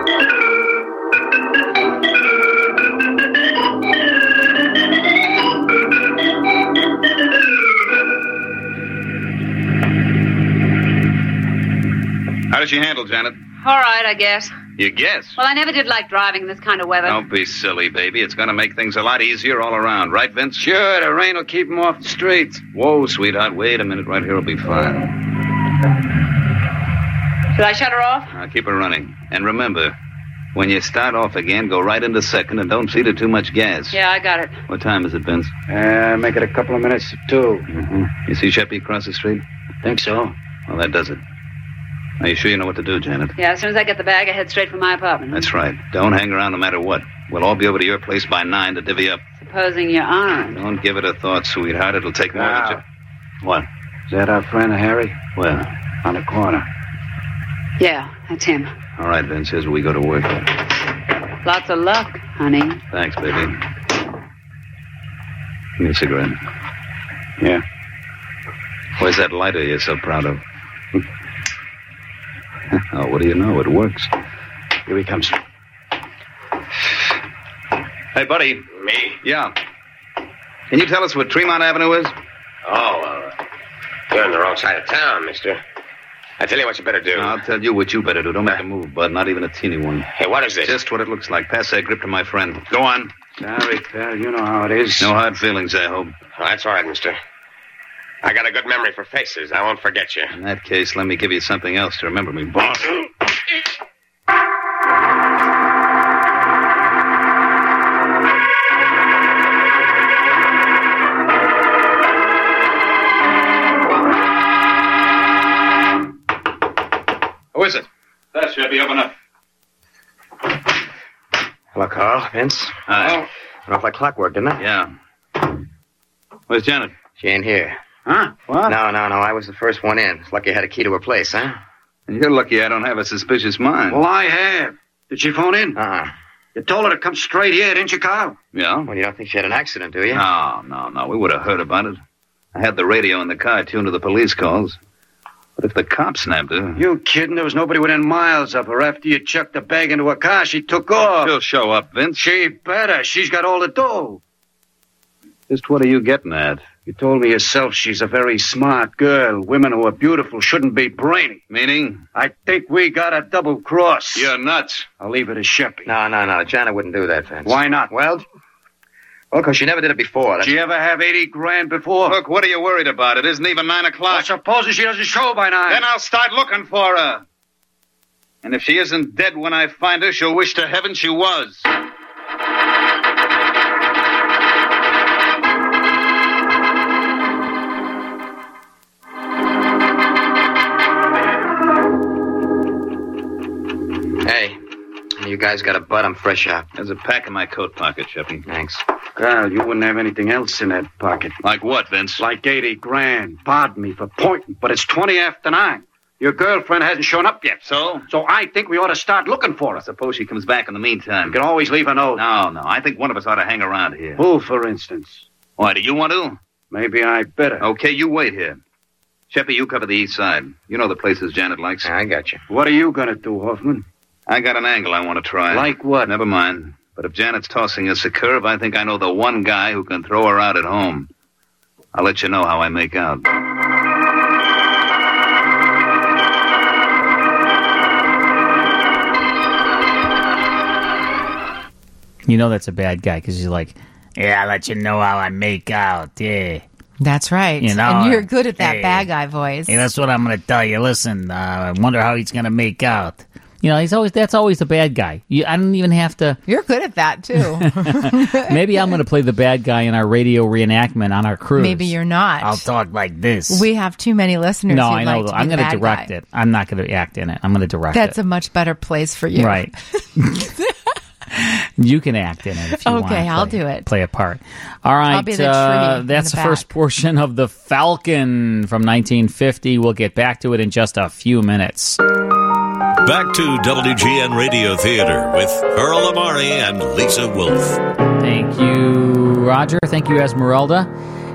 How does she handle, Janet? All right, I guess. You guess? Well, I never did like driving in this kind of weather. Don't be silly, baby. It's going to make things a lot easier all around, right, Vince? Sure, the rain will keep him off the streets. Whoa, sweetheart, wait a minute. Right here will be fine. Should I shut her off? Now, keep her running. And remember, when you start off again, go right into second and don't feed her too much gas. Yeah, I got it. What time is it, Vince? Uh, make it a couple of minutes to two. Mm-hmm. You see Sheppy across the street? Think so. Well, that does it. Are you sure you know what to do, Janet? Yeah, as soon as I get the bag, I head straight for my apartment. That's right. Don't hang around no matter what. We'll all be over to your place by nine to divvy up. Supposing you aren't. Don't give it a thought, sweetheart. It'll take more Now. than you... What? Is that our friend Harry? Where? On the corner. Yeah, that's him. All right, Vince. Here's where we go to work. Lots of luck, honey. Thanks, baby. Give me a cigarette. Yeah. Where's that lighter you're so proud of? Oh, what do you know? It works. Here he comes. Hey, buddy. Me? Yeah. Can you tell us what Tremont Avenue is? Oh, uh, you're on the wrong side of town, mister. I tell you what you better do. No, I'll tell you what you better do. Don't make a move, bud. Not even a teeny one. Hey, what is this? Just what it looks like. Pass that grip to my friend. Go on. Sorry, pal. You know how it is. No hard feelings, I hope. Oh, that's all right, mister. I got a good memory for faces. I won't forget you. In that case, let me give you something else to remember me, boss. Who is it? That should be open up. Hello, Carl. Vince. Hi. Went off like clockwork, didn't it? Yeah. Where's Janet? She ain't here. Huh? What? No, no, no. I was the first one in. It's lucky I had a key to her place, huh? And you're lucky I don't have a suspicious mind. Well, I have. Did she phone in? Uh-uh. You told her to come straight here, didn't you, Carl? Yeah? Well, you don't think she had an accident, do you? No, no, no. We would have heard about it. I had the radio in the car tuned to the police calls. But if the cops snapped her... You kidding? There was nobody within miles of her. After you chucked the bag into her car, she took off. She'll show up, Vince. She better. She's got all the dough. Just what are you getting at? You told me yourself she's a very smart girl. Women who are beautiful shouldn't be brainy. Meaning? I think we got a double cross. You're nuts. I'll leave it to Sheppy. No, no, no. Janet wouldn't do that, Vince. Why not? Well, well, because she never did it before. Did she ever have eighty grand before? Look, what are you worried about? It isn't even nine o'clock. Well, supposing she doesn't show by nine. Then I'll start looking for her. And if she isn't dead when I find her, she'll wish to heaven she was. you guys got a butt, I'm fresh out. There's a pack in my coat pocket, Sheppy. Thanks. Carl, you wouldn't have anything else in that pocket. Like what, Vince? Like eighty grand. Pardon me for pointing, but it's twenty after nine. Your girlfriend hasn't shown up yet. So? So I think we ought to start looking for her. Suppose she comes back in the meantime. You can always leave a note. No, no. I think one of us ought to hang around here. Who, for instance? Why, do you want to? Maybe I better. Okay, you wait here. Sheppy, you cover the east side. You know the places Janet likes. I got you. What are you going to do, Hoffman? I got an angle I want to try. Like what? Never mind. But if Janet's tossing us a curve, I think I know the one guy who can throw her out at home. I'll let you know how I make out. You know that's a bad guy because he's like, yeah, I'll let you know how I make out. Yeah. That's right. You know, and you're good at that hey, bad guy voice. Hey, that's what I'm going to tell you. Listen, uh, I wonder how he's going to make out. You know, he's always that's always the bad guy. You, I don't even have to. You're good at that, too. Maybe I'm going to play the bad guy in our radio reenactment on our cruise. Maybe you're not. I'll talk like this. We have too many listeners. No, who'd I know. Like to I'm going to direct guy. it. I'm not going to act in it. I'm going to direct That's it. a much better place for you. Right. You can act in it if you okay, want. Okay, I'll do it. Play a part. All right. I'll be the uh, tree that's in the, the first portion of The Falcon from nineteen fifty. We'll get back to it in just a few minutes. Back to W G N Radio Theater with Earl Amari and Lisa Wolf. Thank you, Roger. Thank you, Esmeralda.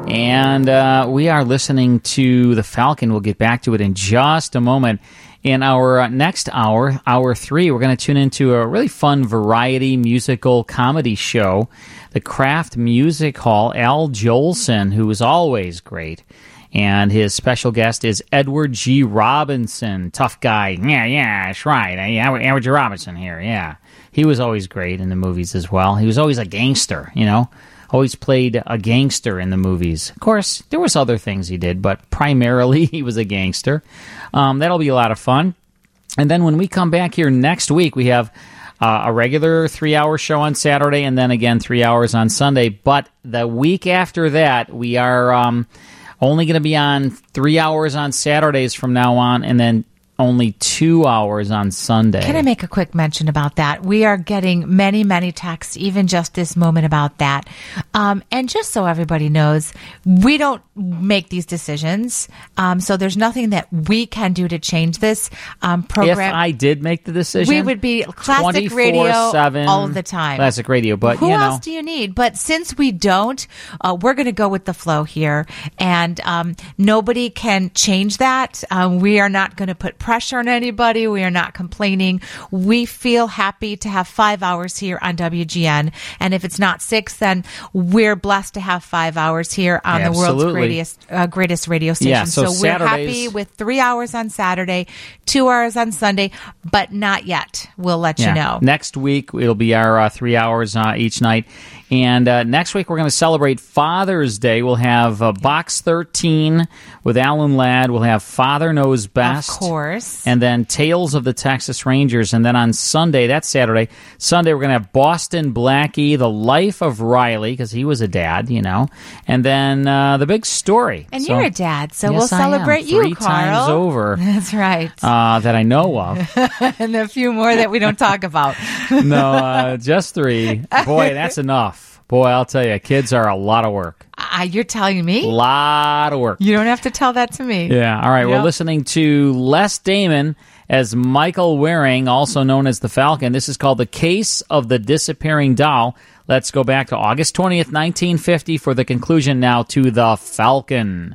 And uh, we are listening to The Falcon. We'll get back to it in just a moment. In our uh, next hour, hour three, we're going to tune into a really fun variety musical comedy show, the Kraft Music Hall. Al Jolson, who is always great, and his special guest is Edward G. Robinson, tough guy. Yeah, yeah, that's right. Uh, Edward G. Robinson here, yeah. He was always great in the movies as well. He was always a gangster, you know, always played a gangster in the movies. Of course, there was other things he did, but primarily he was a gangster. Um, that'll be a lot of fun. And then when we come back here next week, we have uh, a regular three-hour show on Saturday and then again three hours on Sunday. But the week after that, we are um, only going to be on three hours on Saturdays from now on and then only two hours on Sunday. Can I make a quick mention about that? We are getting many, many texts, even just this moment, about that. Um, and just so everybody knows, we don't make these decisions. Um, so there's nothing that we can do to change this um, program. If I did make the decision, we would be classic radio all of the time. Classic radio, but who you know. else do you need? But since we don't, uh, we're going to go with the flow here, and um, nobody can change that. Um, we are not going to put pressure on anybody. We are not complaining. We feel happy to have five hours here on W G N, and if it's not six, then we're blessed to have five hours here on Absolutely. the world's greatest uh, greatest radio station. Yeah, so so we're Saturdays- happy with three hours on Saturday, two hours on Sunday, but not yet. We'll let Yeah. you know. Next week, it'll be our uh, three hours uh, each night. And uh, next week, we're going to celebrate Father's Day. We'll have uh, Box thirteen with Alan Ladd. We'll have Father Knows Best. Of course. And then Tales of the Texas Rangers. And then on Sunday, that's Saturday, Sunday, we're going to have Boston Blackie, The Life of Riley, because he was a dad, you know. And then uh, The Big Story. And So- you're a dad, so Yes, we'll I am. celebrate Three you, Carl. times over. That's right. Uh, that I know of. And a few more that we don't talk about. No, uh, just three. Boy, that's enough. Boy, I'll tell you, kids are a lot of work. Uh, you're telling me? A lot of work. You don't have to tell that to me. Yeah, all right. Yep. We're listening to Les Damon as Michael Waring, also known as the Falcon. This is called The Case of the Disappearing Doll. Let's go back to August twentieth, nineteen fifty for the conclusion now to The Falcon.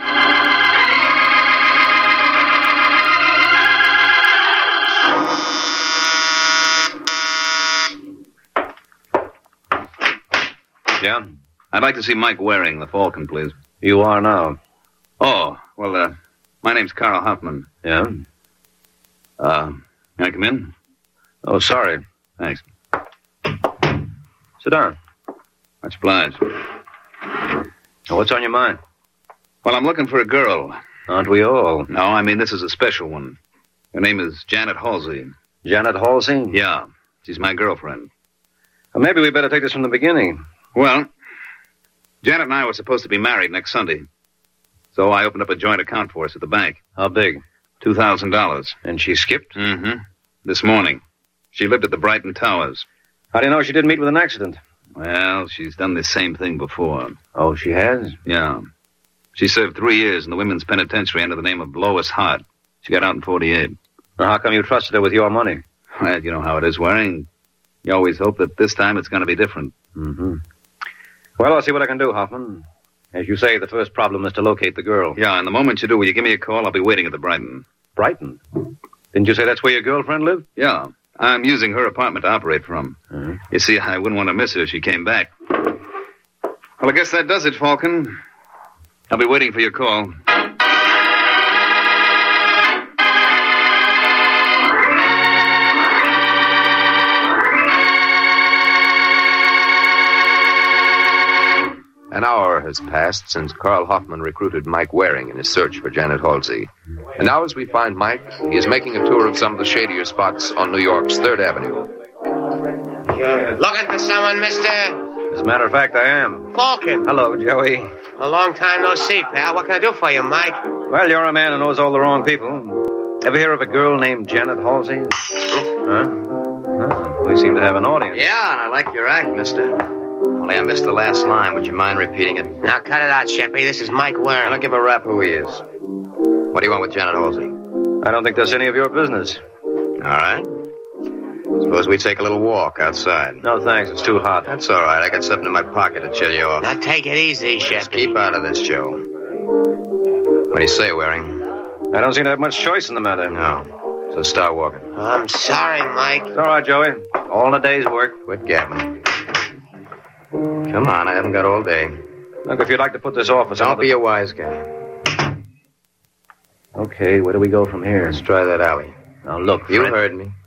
Yeah? I'd like to see Mike Waring, the Falcon, please. You are now. Oh, well, uh, my name's Carl Hoffman. Yeah? Uh, can I come in? Oh, sorry. Thanks. Sit down. Much obliged. What's on your mind? Well, I'm looking for a girl. Aren't we all? No, I mean, this is a special one. Her name is Janet Halsey. Janet Halsey? Yeah, she's my girlfriend. Well, maybe we better take this from the beginning. Well, Janet and I were supposed to be married next Sunday. So I opened up a joint account for us at the bank. How big? two thousand dollars. And she skipped? Mm-hmm. This morning. She lived at the Brighton Towers. How do you know she didn't meet with an accident? Well, she's done the same thing before. Oh, she has? Yeah. She served three years in the women's penitentiary under the name of Lois Hart. She got out in forty-eight. Well, how come you trusted her with your money? Well, you know how it is, Waring. You always hope that this time it's going to be different. Mm-hmm. Well, I'll see what I can do, Hoffman. As you say, the first problem is to locate the girl. Yeah, and the moment you do, will you give me a call? I'll be waiting at the Brighton. Brighton? Didn't you say that's where your girlfriend lived? Yeah. I'm using her apartment to operate from. Mm-hmm. You see, I wouldn't want to miss her if she came back. Well, I guess that does it, Falcon. I'll be waiting for your call. An hour has passed since Carl Hoffman recruited Mike Waring in his search for Janet Halsey. And now as we find Mike, he is making a tour of some of the shadier spots on New York's third Avenue. You're looking for someone, mister? As a matter of fact, I am. Falcon. Hello, Joey. A long time no see, pal. What can I do for you, Mike? Well, you're a man who knows all the wrong people. Ever hear of a girl named Janet Halsey? Huh? Oh, we seem to have an audience. Yeah, and I like your act, mister. Only I missed the last line. Would you mind repeating it? Now cut it out, Sheppy. This is Mike Waring. I don't give a rap who he is. What do you want with Janet Halsey? I don't think that's any of your business. All right. Suppose we take a little walk outside. No, thanks. It's too hot. That's all right. I got something in my pocket to chill you off. Now take it easy, Sheppy. Just keep out of this, Joe. What do you say, Waring? I don't seem to have much choice in the matter. No. So start walking. I'm sorry, Mike. It's all right, Joey. All in a day's work. Quit gabbing. Come on, I haven't got all day. Look, if you'd like to put this off for some Don't be a wise guy. Okay, where do we go from here? Let's try that alley. Now, look, You friend. heard me.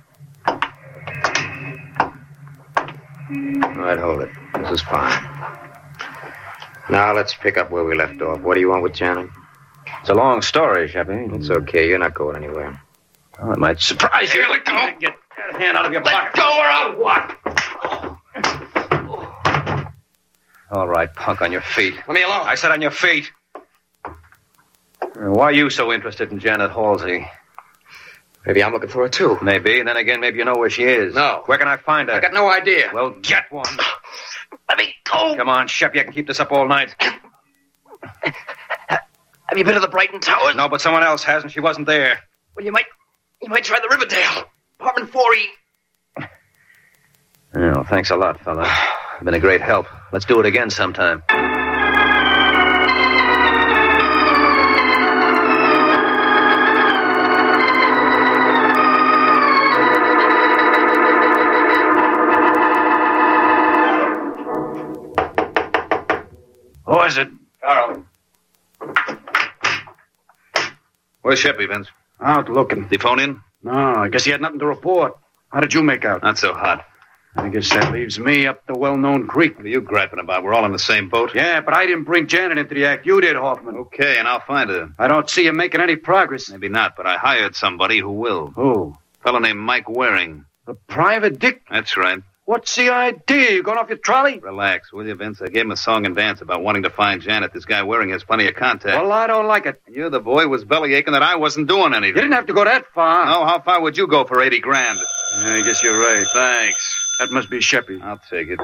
All right, hold it. This is fine. Now, let's pick up where we left off. What do you want with Janet? It's a long story, Sheppy. It's okay. You're not going anywhere. Oh, it might surprise you. Let go. Get that hand out of your pocket. Let go or I'll what? All right, punk, on your feet. Let me alone. I said on your feet. Why are you so interested in Janet Halsey? Maybe I'm looking for her, too. Maybe, and then again, maybe you know where she is. No. Where can I find her? I got no idea. Well, get one. Let me go. Come on, Shep, you can keep this up all night. Have you been to the Brighton Towers? No, but someone else has, and she wasn't there. Well, you might, you might try the Riverdale. Apartment four E. Oh, thanks a lot, fella. You've been a great help. Let's do it again sometime. Who is it? Carl. Where's Sheppy, Vince? Out looking. Did he phone in? No, I guess he had nothing to report. How did you make out? Not so hot. I guess that leaves me up the well-known creek. What are you griping about? We're all in the same boat. Yeah, but I didn't bring Janet into the act. You did, Hoffman. Okay, and I'll find her. I don't see you making any progress. Maybe not, but I hired somebody who will. Who? A fellow named Mike Waring. A private dick? That's right. What's the idea? You going off your trolley? Relax, will you, Vince? I gave him a song and dance about wanting to find Janet. This guy Waring has plenty of contacts. Well, I don't like it. You, the boy, was belly aching that I wasn't doing anything. You didn't have to go that far. No, how far would you go for eighty grand? Yeah, I guess you're right. Thanks. That must be Sheppy. I'll take it.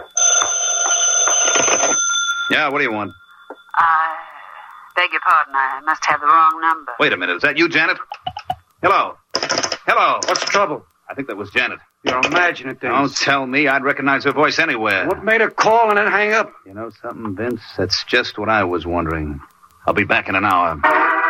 Yeah, what do you want? I beg your pardon. I must have the wrong number. Wait a minute. Is that you, Janet? Hello. Hello. What's the trouble? I think that was Janet. You're imagining things. Don't tell me. I'd recognize her voice anywhere. What made her call and then hang up? You know something, Vince? That's just what I was wondering. I'll be back in an hour.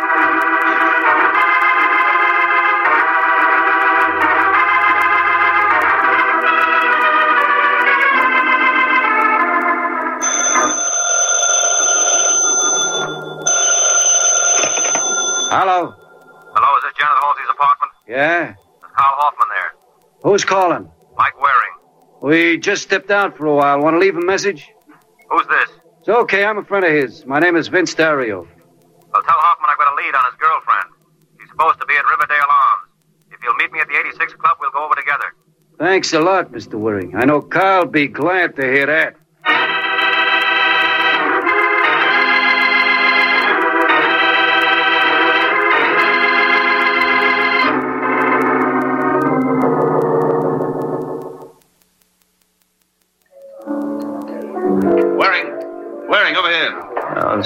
Hello? Hello, is this Janet Halsey's apartment? Yeah? There's Carl Hoffman there. Who's calling? Mike Waring. We just stepped out for a while. Want to leave a message? Who's this? It's okay. I'm a friend of his. My name is Vince Dario. Well, tell Hoffman I've got a lead on his girlfriend. She's supposed to be at Riverdale Arms. If you'll meet me at the eighty-six Club, we'll go over together. Thanks a lot, Mister Waring. I know Carl'll be glad to hear that.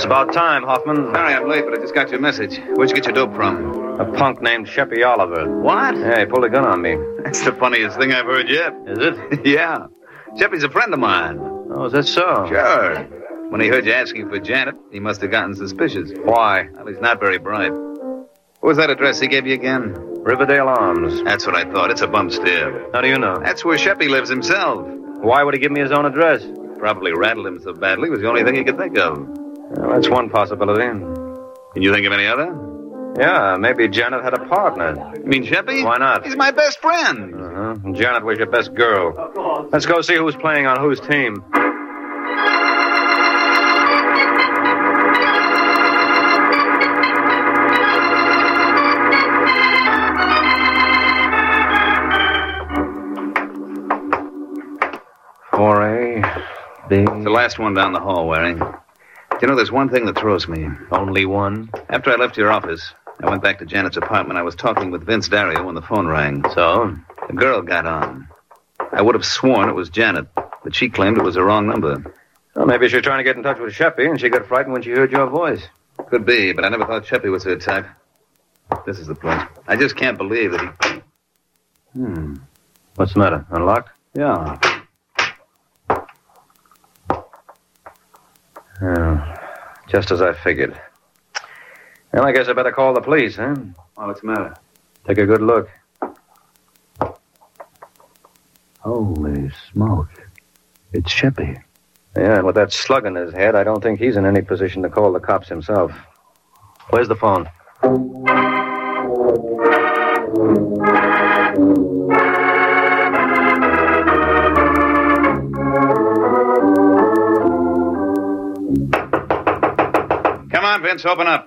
It's about time, Hoffman. Sorry I'm late, but I just got your message. Where'd you get your dope from? A punk named Sheppy Oliver. What? Yeah, he pulled a gun on me. That's the funniest thing I've heard yet. Is it? Yeah. Sheppy's a friend of mine. Oh, is that so? Sure. When he heard you asking for Janet, he must have gotten suspicious. Why? Well, he's not very bright. What was that address he gave you again? Riverdale Arms. That's what I thought. It's a bump steer. How do you know? That's where Sheppy lives himself. Why would he give me his own address? Probably rattled him so badly it was the only thing he could think of. Well, that's one possibility. Can you think of any other? Yeah, maybe Janet had a partner. You mean Sheppy? Why not? He's my best friend. Uh-huh. And Janet was your best girl. Let's go see who's playing on whose team. four A, B. It's the last one down the hall, Waring. You know, there's one thing that throws me. Only one? After I left your office, I went back to Janet's apartment. I was talking with Vince Dario when the phone rang. So? A girl got on. I would have sworn it was Janet, but she claimed it was the wrong number. Well, maybe she was trying to get in touch with Sheppy, and she got frightened when she heard your voice. Could be, but I never thought Sheppy was her type. This is the place. I just can't believe that he... Hmm. What's the matter? Unlocked? Yeah. Oh, just as I figured. Well, I guess I better call the police, huh? Oh, what's the matter? Take a good look. Holy smoke. It's Sheppy. Yeah, and with that slug in his head, I don't think he's in any position to call the cops himself. Where's the phone? Come on, Vince, open up.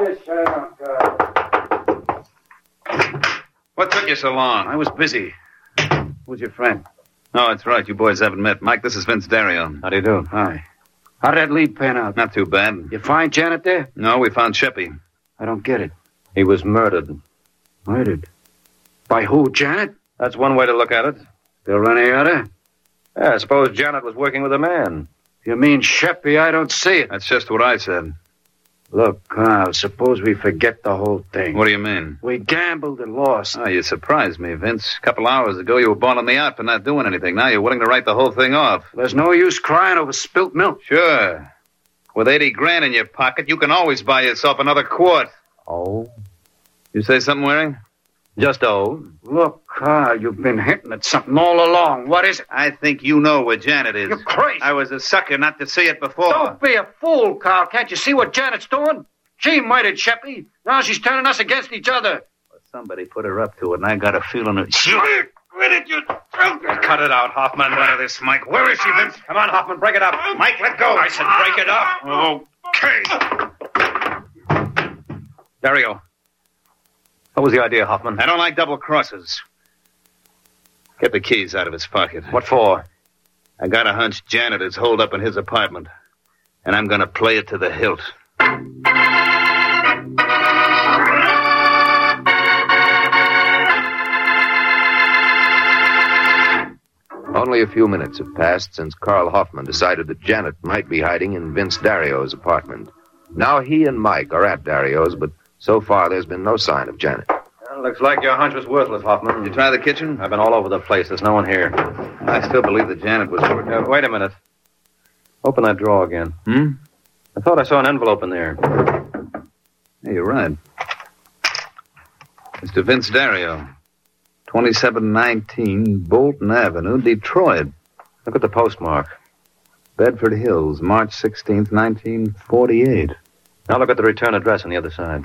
What took you so long? I was busy. Who's your friend? Oh, that's right. You boys haven't met. Mike, this is Vince Dario. How do you do? Hi. How did that lead pan out? Not too bad. You find Janet there? No, we found Sheppy. I don't get it. He was murdered. Murdered? By who, Janet? That's one way to look at it. Still any other? Yeah, I suppose Janet was working with a man. You mean Sheppy? I don't see it. That's just what I said. Look, Carl, suppose we forget the whole thing. What do you mean? We gambled and lost. Oh, you surprised me, Vince. A couple hours ago, you were bawling me out for not doing anything. Now you're willing to write the whole thing off. There's no use crying over spilt milk. Sure. With eighty grand in your pocket, you can always buy yourself another quart. Oh? You say something, Waring? Just oh. Look, Carl, you've been hinting at something all along. What is it? I think you know where Janet is. You're crazy. I was a sucker not to see it before. Don't be a fool, Carl. Can't you see what Janet's doing? She murdered Sheppy. Now she's turning us against each other. Well, somebody put her up to it, and I got a feeling it. Quit it, you drunk. Cut it out, Hoffman. None of this, Mike. Where is she, Vince? Come on, Hoffman, break it up. Mike, let go. I said break it up. Okay. Dario. What was the idea, Hoffman? I don't like double crosses. Get the keys out of his pocket. What for? I got a hunch Janet is holed up in his apartment, and I'm going to play it to the hilt. Only a few minutes have passed since Carl Hoffman decided that Janet might be hiding in Vince Dario's apartment. Now he and Mike are at Dario's, but so far there's been no sign of Janet. Well, looks like your hunch was worthless, Hoffman. Did you try the kitchen? I've been all over the place. There's no one here. I still believe that Janet was working. Uh, wait a minute. Open that drawer again. Hmm? I thought I saw an envelope in there. Yeah, you're right. Mister Vince Dario. twenty-seven nineteen Bolton Avenue, Detroit. Look at the postmark. Bedford Hills, March sixteenth, nineteen forty-eight. Now look at the return address on the other side.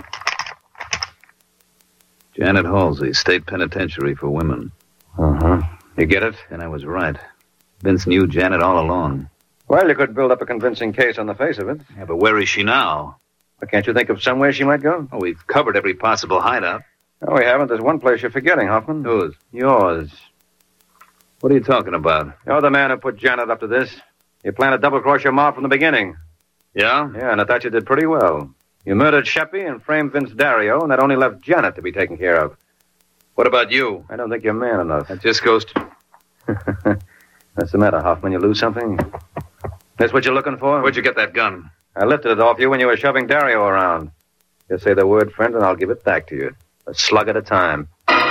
Janet Halsey, State Penitentiary for Women. Uh-huh. You get it? And I was right. Vince knew Janet all along. Well, you could build up a convincing case on the face of it. Yeah, but where is she now? But can't you think of somewhere she might go? Oh, we've covered every possible hideout. No, we haven't. There's one place you're forgetting, Hoffman. Whose? Yours. What are you talking about? You're the man who put Janet up to this. You planned to double-cross your ma from the beginning. Yeah? Yeah, and I thought you did pretty well. You murdered Sheppy and framed Vince Dario, and that only left Janet to be taken care of. What about you? I don't think you're man enough. That just goes to... What's the matter, Hoffman? You lose something? That's what you're looking for? Where'd you get that gun? I lifted it off you when you were shoving Dario around. Just say the word, friend, and I'll give it back to you. A slug at a time.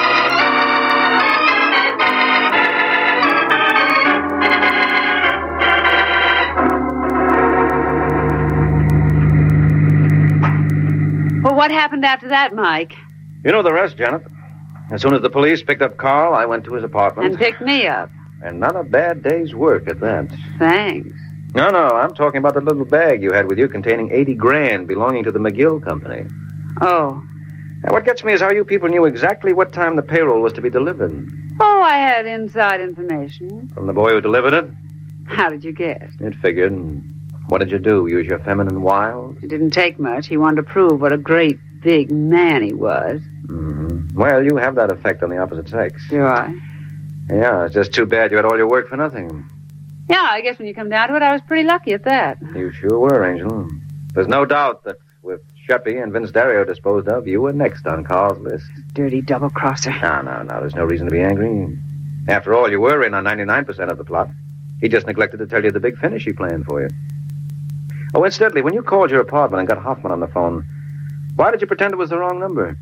Well, what happened after that, Mike? You know the rest, Janet. As soon as the police picked up Carl, I went to his apartment. And picked me up. And not a bad day's work at that. Thanks. No, no, I'm talking about the little bag you had with you containing eighty grand belonging to the McGill Company. Oh. Now, what gets me is how you people knew exactly what time the payroll was to be delivered. Oh, I had inside information. From the boy who delivered it? How did you guess? It figured. What did you do? Use your feminine wiles? It didn't take much. He wanted to prove what a great big man he was. Mm-hmm. Well, you have that effect on the opposite sex. Do I? Yeah, it's just too bad you had all your work for nothing. Yeah, I guess when you come down to it, I was pretty lucky at that. You sure were, Angel. There's no doubt that with Sheppy and Vince Dario disposed of, you were next on Carl's list. Dirty double-crosser. No, no, no, there's no reason to be angry. After all, you were in on ninety-nine percent of the plot. He just neglected to tell you the big finish he planned for you. Oh, incidentally, when you called your apartment and got Hoffman on the phone, why did you pretend it was the wrong number?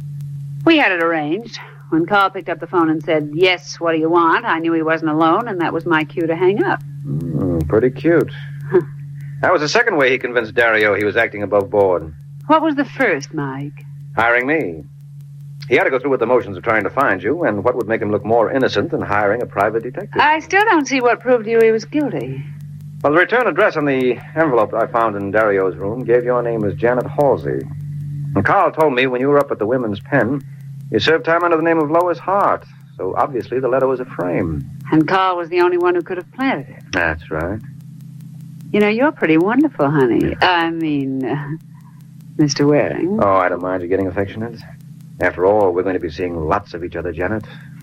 We had it arranged. When Carl picked up the phone and said, yes, what do you want? I knew he wasn't alone, and that was my cue to hang up. Mm, pretty cute. That was the second way he convinced Dario he was acting above board. What was the first, Mike? Hiring me. He had to go through with the motions of trying to find you, and what would make him look more innocent than hiring a private detective? I still don't see what proved to you he was guilty. Well, the return address on the envelope I found in Dario's room gave your name as Janet Halsey. And Carl told me when you were up at the Women's Pen, you served time under the name of Lois Hart, so obviously the letter was a frame. And Carl was the only one who could have planted it. That's right. You know, you're pretty wonderful, honey. I mean, uh, Mister Waring. Oh, I don't mind you getting affectionate. After all, we're going to be seeing lots of each other, Janet.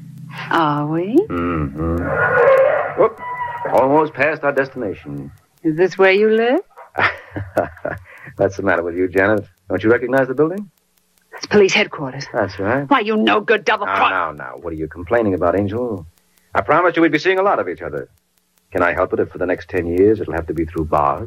Are we? Mm-hmm. Whoop. Almost past our destination. Is this where you live? What's the matter with you, Janet? Don't you recognize the building? It's police headquarters. That's right. Why, you no good double Now, cross. now, now. What are you complaining about, Angel? I promised you we'd be seeing a lot of each other. Can I help it if for the next ten years it'll have to be through bars?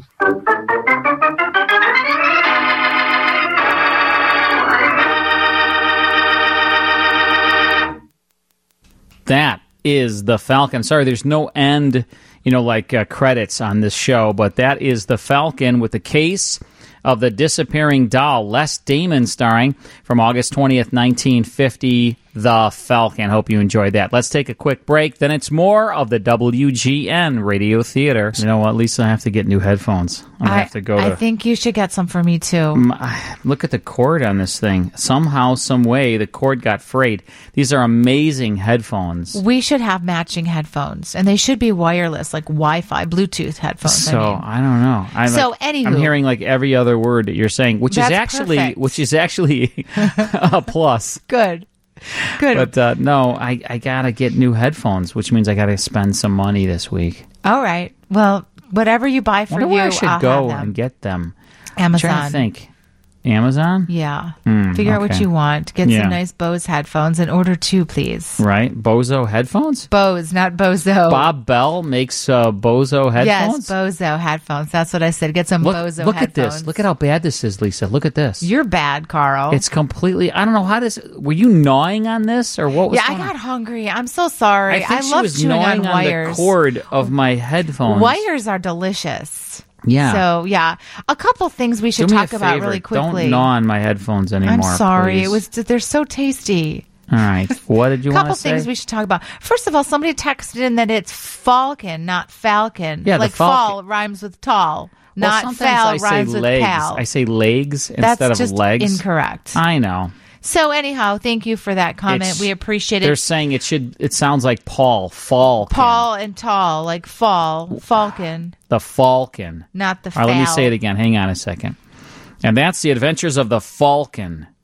That is the Falcon. Sorry, there's no end, you know, like uh, credits on this show, but that is the Falcon with the case of the disappearing doll. Les Damon starring from August twentieth, nineteen fifty, The Falcon. Hope you enjoyed that. Let's take a quick break. Then it's more of the W G N Radio Theater. You know what, Lisa? I have to get new headphones. I'm going to have to go I to... think you should get some for me, too. Um, look at the cord on this thing. Somehow, some way, the cord got frayed. These are amazing headphones. We should have matching headphones, and they should be wireless, like Wi-Fi, Bluetooth headphones. So, I, mean. I don't know. I'm So, like, anywho. I'm hearing like every other word that you're saying, which That's is actually perfect. which is actually a plus. Good. Good. But uh, no, I, I gotta get new headphones, which means I gotta spend some money this week. All right. Well, whatever you buy for Wonder you, where I should I'll go have them. and get them. Amazon. I'm trying to think. Amazon? Yeah. Hmm, Figure out what okay. you want. Get Yeah. some nice Bose headphones and order two, please. Right? Bozo headphones? Bose, not Bozo. Bob Bell makes uh, Bozo headphones? Yes, Bozo headphones. That's what I said. Get some Look, Bozo look at headphones. this. Look at how bad this is, Lisa. Look at this. You're bad, Carl. It's completely. I don't know how this. Were you gnawing on this or what was? yeah, I going on? got hungry. I'm so sorry. I think I she love was chewing gnawing on on wires. the cord of my headphones. Wires are delicious. Yeah. So yeah, a couple things we should Do me talk a about favor. really quickly. Don't gnaw on my headphones anymore. I'm sorry. please. It was they're so tasty. All right. What did you A want couple to say? things we should talk about. First of all, somebody texted in that it's Falcon, not Falcon. Yeah, the like Falcon- fall rhymes with tall, Well, not sometimes foul I say rhymes with legs. pal. I say legs That's instead of just legs. incorrect. I know. So anyhow, thank you for that comment. It's- we appreciate They're it. saying it should. It sounds like Paul Falcon. Paul and tall, like fall, Falcon, The Falcon. not the All right, let me foul. say it again. Hang on a second. And that's the adventures of the Falcon.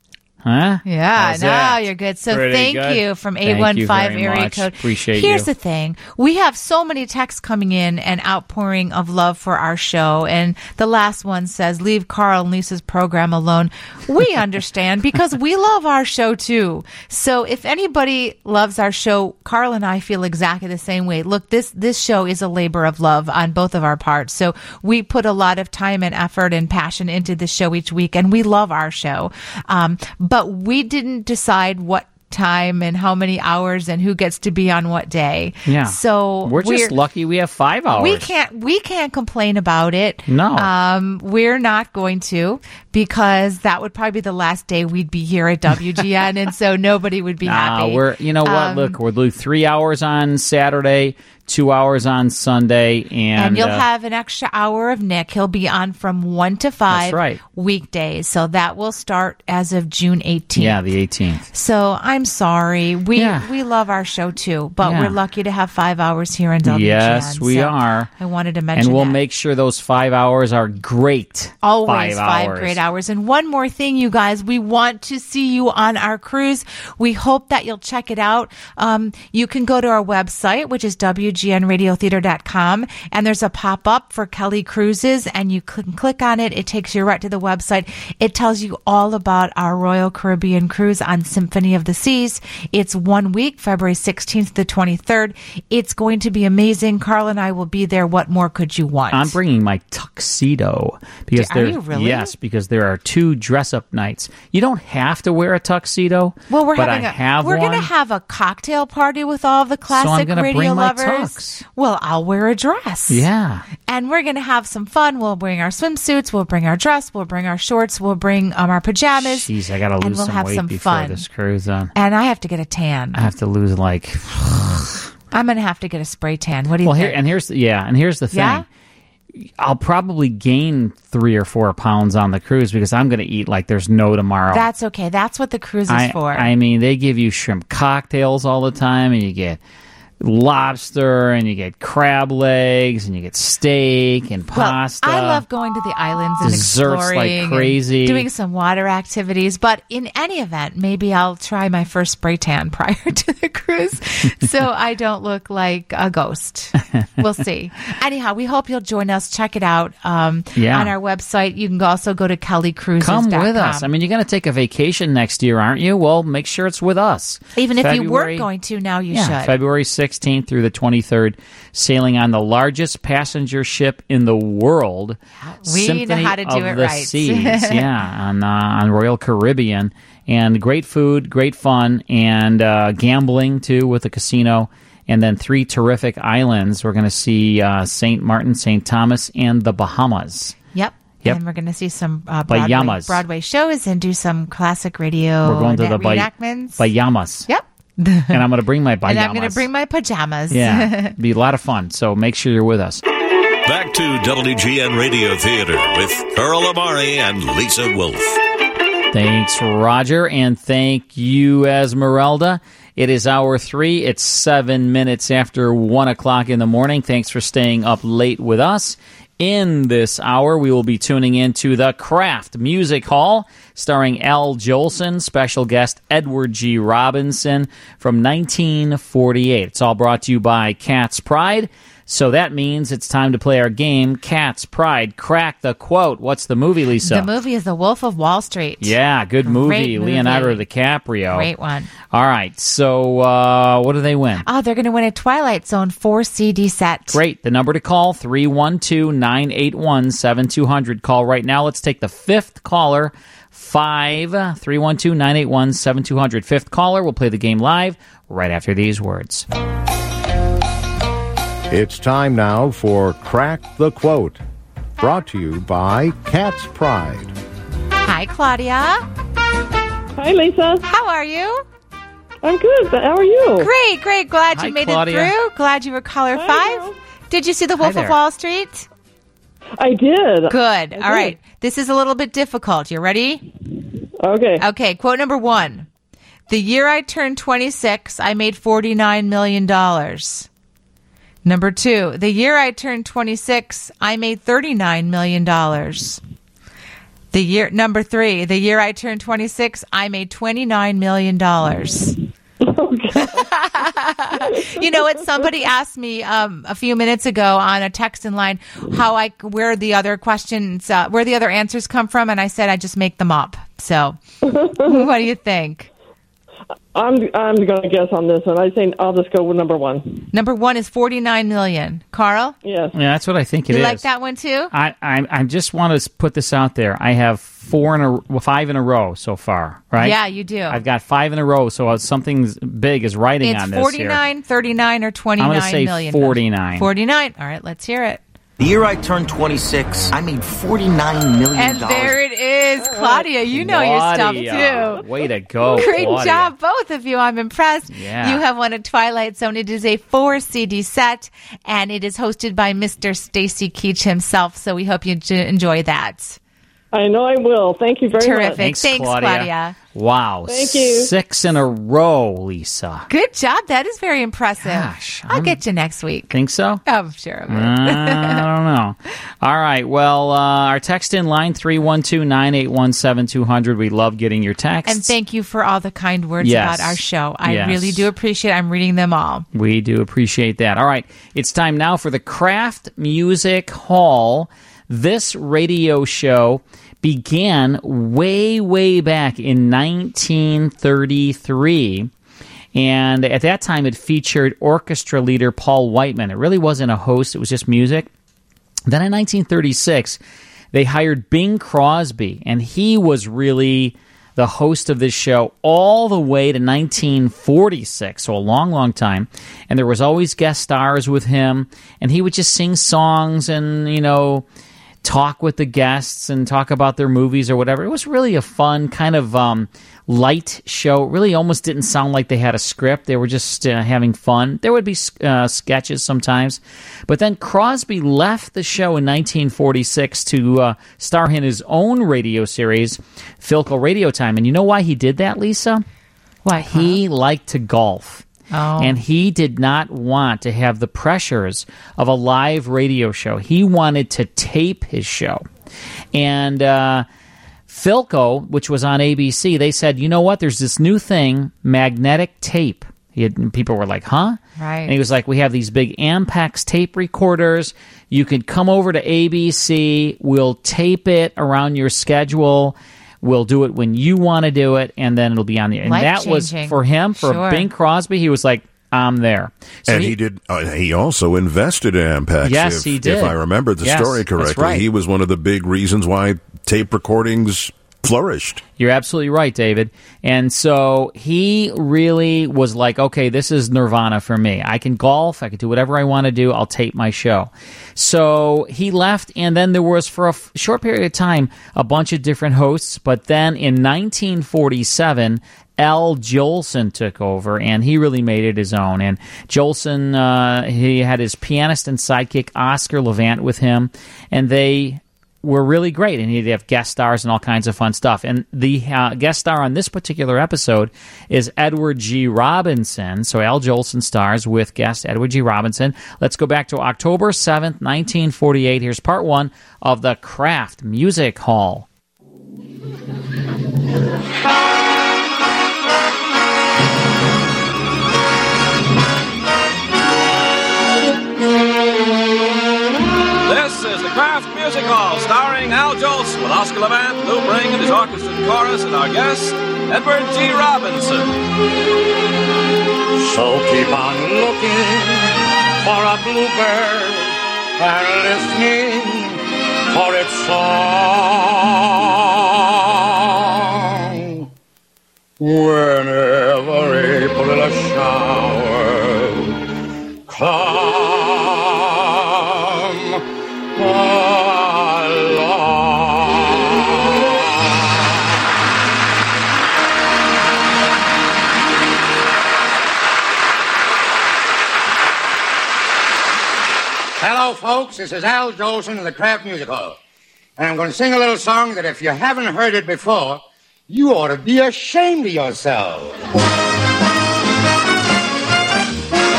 Huh? Yeah, How's no, that? you're good. So Pretty thank good. you from Thank eight one five you very area much. code. Appreciate Here's you. the thing. We have so many texts coming in and outpouring of love for our show. And the last one says, leave Carl and Lisa's program alone. We understand because we love our show too. So if anybody loves our show, Carl and I feel exactly the same way. Look, this, this show is a labor of love on both of our parts. So we put a lot of time and effort and passion into the show each week, and we love our show. Um, but we didn't decide what time and how many hours and who gets to be on what day. Yeah. So we're just lucky we have five hours. We can't we can't complain about it. No. Um, we're not going to, because that would probably be the last day we'd be here at W G N, and so nobody would be Nah, happy. we're you know what? Um, Look, we'll do three hours on Saturday, two hours on Sunday, and, And you'll uh, have an extra hour of Nick. He'll be on from one to five That's right. weekdays. So that will start as of June eighteenth. yeah, the eighteenth. So I'm sorry. We Yeah. we love our show too, but Yeah. we're lucky to have five hours here in W G N. Yes, we So are. I wanted to mention and we'll that. make sure those five hours are great. Always five, five, hours. great hours. And one more thing, you guys, we want to see you on our cruise. We hope that you'll check it out. Um, you can go to our website, which is W G N radio theater dot com, and there's a pop-up for Kelly Cruises, and you can click on it. It takes you right to the website. It tells you all about our Royal Caribbean cruise on Symphony of the Seas. It's one week, February sixteenth to twenty-third. It's going to be amazing. Carl and I will be there. What more could you want? I'm bringing my tuxedo because Are there. you really? Yes, because there are two dress-up nights. You don't have to wear a tuxedo. Well, we're but having I a have we're one. gonna have a cocktail party with all the classic gonna radio bring my lovers. tux. Well, I'll wear a dress. Yeah. And we're gonna have some fun. We'll bring our swimsuits. We'll bring our dress. We'll bring our shorts. We'll bring um, our pajamas. Jeez, I gotta and lose we'll some have weight some before fun. this cruise on. And I have to get a tan. I have to lose like. I'm gonna have to get a spray tan. What do you Well, think? here and here's the, yeah, and here's the thing. Yeah? I'll probably gain three or four pounds on the cruise because I'm going to eat like there's no tomorrow. That's okay. That's what the cruise is I, for. I mean, they give you shrimp cocktails all the time, and you get lobster, and you get crab legs, and you get steak and pasta. Well, I love going to the islands and Desserts like exploring and crazy. doing some water activities. But in any event, maybe I'll try my first spray tan prior to the cruise so I don't look like a ghost. We'll see. Anyhow, we hope you'll join us. Check it out um, Yeah. on our website. You can also go to kelly cruises dot com. Come with us. I mean, you're going to take a vacation next year, aren't you? Well, make sure it's with us. Even if you February- weren't going to, now you yeah, should. February sixteenth through the twenty-third, sailing on the largest passenger ship in the world. We know Symphony how to do of it the right. Seas. Yeah, on, uh, on Royal Caribbean. And great food, great fun, and uh, gambling, too, with the casino. And then three terrific islands. We're going to see uh, Saint Martin, Saint Thomas, and the Bahamas. Yep. Yep. And we're going to see some uh, Broadway, Bahamas. Broadway shows and do some classic radio We're going to the Bay- reenactments. Bahamas. Yep. And I'm going to bring my Bahamas. And I'm going to bring my pajamas. Yeah, be a lot of fun. So make sure you're with us. Back to W G N Radio Theater with Carl Amari and Lisa Wolf. Thanks, Roger, and thank you, Esmeralda. It is hour three. It's seven minutes after one o'clock in the morning. Thanks for staying up late with us. In this hour, we will be tuning into the Kraft Music Hall, starring Al Jolson, special guest Edward G. Robinson from nineteen forty-eight. It's all brought to you by Cat's Pride. So that means it's time to play our game, Cat's Pride. Crack the quote. What's the movie, Lisa? The movie is The Wolf of Wall Street. Yeah, good movie. Great movie. Leonardo DiCaprio. Great one. All right, so uh, what do they win? Oh, they're going to win a Twilight Zone four C D set. Great. The number to call, three one two, nine eight one, seven two zero zero. Call right now. Let's take the fifth caller, five three one two, nine eight one, seven two zero zero. Fifth caller. We'll play the game live right after these words. It's time now for Crack the Quote, brought to you by Cat's Pride. Hi, Claudia. Hi, Lisa. How are you? I'm good. How are you? Great, great. Glad Hi, you made Claudia. it through. Glad you were caller Hi, five. girl. Did you see The Hi Wolf there. of Wall Street? I did. Good. I All right. did. This is a little bit difficult. You ready? Okay. Okay. Quote number one. The year I turned twenty-six, I made forty-nine million dollars. Number two. The year I turned twenty-six, I made thirty-nine million dollars. The year number three, the year I turned twenty-six, I made twenty-nine million dollars. You know what? Somebody asked me um, a few minutes ago on a text in line how I where the other questions, uh, where the other answers come from, and I said I just make them up. So, what do you think? I'm I'm going to guess on this one. I think I'll just go with number one. Number one is forty-nine million. Carl? Yes. Yeah, that's what I think it you is. You like that one too? I, I I just want to put this out there. I have four in a well, five in a row so far, right? Yeah, you do. I've got five in a row, so something big is writing it's on this forty-nine, here. thirty-nine, or twenty-nine I'm going to say million. forty-nine. forty-nine. All right, let's hear it. The year I turned twenty-six, I made forty-nine million dollars. And there it is. Claudia, you know Claudia. your stuff, too. Way to go, Great Claudia. job, both of you. I'm impressed. Yeah. You have won a Twilight Zone. It is a four C D set, and it is hosted by Mister Stacy Keach himself, so we hope you j- enjoy that. I know I will. Thank you very Terrific. much. Thanks, Thanks Claudia. Claudia. Wow. Thank you. Six in a row, Lisa. Good job. That is very impressive. Gosh, I'll I'm- get you next week. Think so? I'm sure of it. Uh, I don't know. All right. Well, uh, our text in line, three one two, nine eight one, seven two zero zero. We love getting your texts. And thank you for all the kind words Yes. about our show. I Yes. really do appreciate it. I'm reading them all. We do appreciate that. All right. It's time now for the Kraft Music Hall. This radio show began way, way back in nineteen thirty-three. And at that time, it featured orchestra leader Paul Whiteman. It really wasn't a host. It was just music. Then in nineteen thirty-six, they hired Bing Crosby, and he was really the host of this show all the way to nineteen forty-six, so a long, long time. And there was always guest stars with him, and he would just sing songs and, you know, talk with the guests and talk about their movies or whatever. It was really a fun kind of um, light show. It really almost didn't sound like they had a script. They were just uh, having fun. There would be uh, sketches sometimes. But then Crosby left the show in nineteen forty-six to uh, star in his own radio series, Philco Radio Time. And you know why he did that, Lisa? Why? He liked to golf. Oh. And he did not want to have the pressures of a live radio show. He wanted to tape his show. And uh, Philco, which was on A B C, they said, you know what, there's this new thing, magnetic tape. He had, and people were like, huh? Right. And he was like, we have these big Ampex tape recorders. You can come over to A B C. We'll tape it around your schedule. We'll do it when you want to do it, and then it'll be on the air. And that was Life-changing. for him, for Sure. Bing Crosby. He was like, I'm there. So and he, did. Uh, he also invested in Ampex. Yes, if, he did. If I remember the Yes, story that's correctly, right. he was one of the big reasons why tape recordings flourished. You're absolutely right, David. And so he really was like, okay, this is nirvana for me. I can golf. I can do whatever I want to do. I'll tape my show. So he left, and then there was, for a f- short period of time, a bunch of different hosts. But then in nineteen forty-seven, Al Jolson took over, and he really made it his own. And Jolson, uh, he had his pianist and sidekick Oscar Levant with him, and they were really great, and he'd have guest stars and all kinds of fun stuff. And the uh, guest star on this particular episode is Edward G. Robinson. So Al Jolson stars with guest Edward G. Robinson. Let's go back to October seventh, nineteen forty-eight. Here's part one of the Kraft Music Hall. This is the Kraft Music Hall, starring Al Jolson with Oscar Levant, Lou Bring and his orchestra and chorus, and our guest, Edward G. Robinson. So keep on looking for a bluebird and listening for its song. Whenever April showers come Hello, folks. This is Al Jolson of the Kraft Music Hall. And I'm going to sing a little song that if you haven't heard it before, you ought to be ashamed of yourself.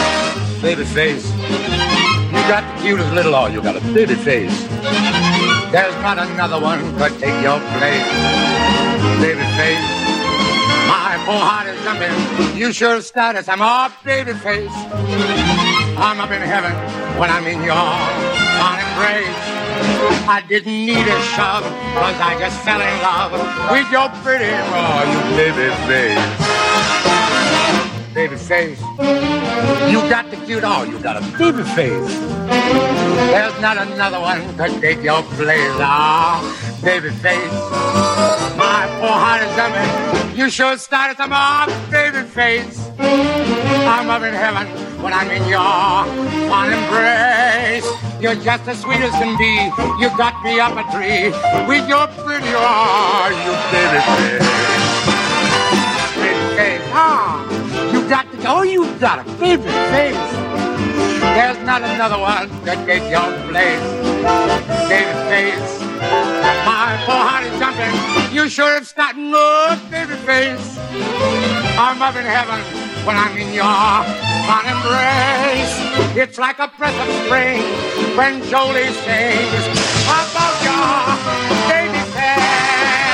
Baby face, you got the cutest little, oh, you got a baby face. There's not another one could take your place. Babyface, my poor heart is jumping. You sure started some off, babyface. I'm up in heaven when I'm in your fond embrace. I didn't need a shove, cause I just fell in love with your pretty, oh, you babyface. Babyface, you got the cute, oh, you got a babyface. There's not another one could take your place, ah, oh, babyface. My poor heart is jumping. You sure started some off, babyface. I'm up in heaven when I'm in your fond embrace. You're just as sweet as can be. You got me up a tree with your pretty, oh, you babyface. Babyface, ah, you got the, oh, you got a babyface. There's not another one that take your place. Babyface, my poor heart is jumping. You sure have started, oh, babyface. I'm up in heaven when I'm in your fond embrace. It's like a breath of spring when Jolie sings about your baby face.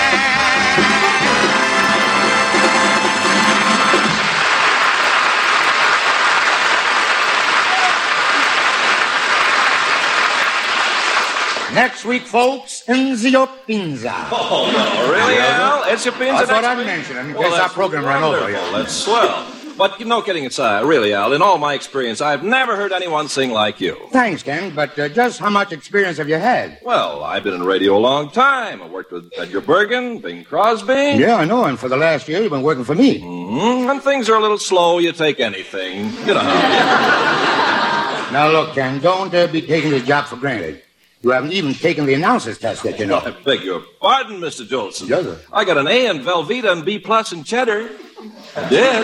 Next week, folks, Enzio Pinza. Oh, no, really, Al? Enzio Pinza That's what next I week? mentioned. I mean, Well, guess our that's program ran over. wonderful. Yeah. That's swell. But you no kidding aside, really, Al, in all my experience, I've never heard anyone sing like you. Thanks, Ken, but uh, just how much experience have you had? Well, I've been in radio a long time. I worked with Edgar Bergen, Bing Crosby. Yeah, I know, and for the last year, you've been working for me. Mm-hmm. When things are a little slow, you take anything. You know how. Now, look, Ken, don't uh, be taking this job for granted. You haven't even taken the announcer's test yet, you know. I beg your pardon, Mister Jolson. Yes, sir. I got an A in Velveeta and B plus in cheddar. I did.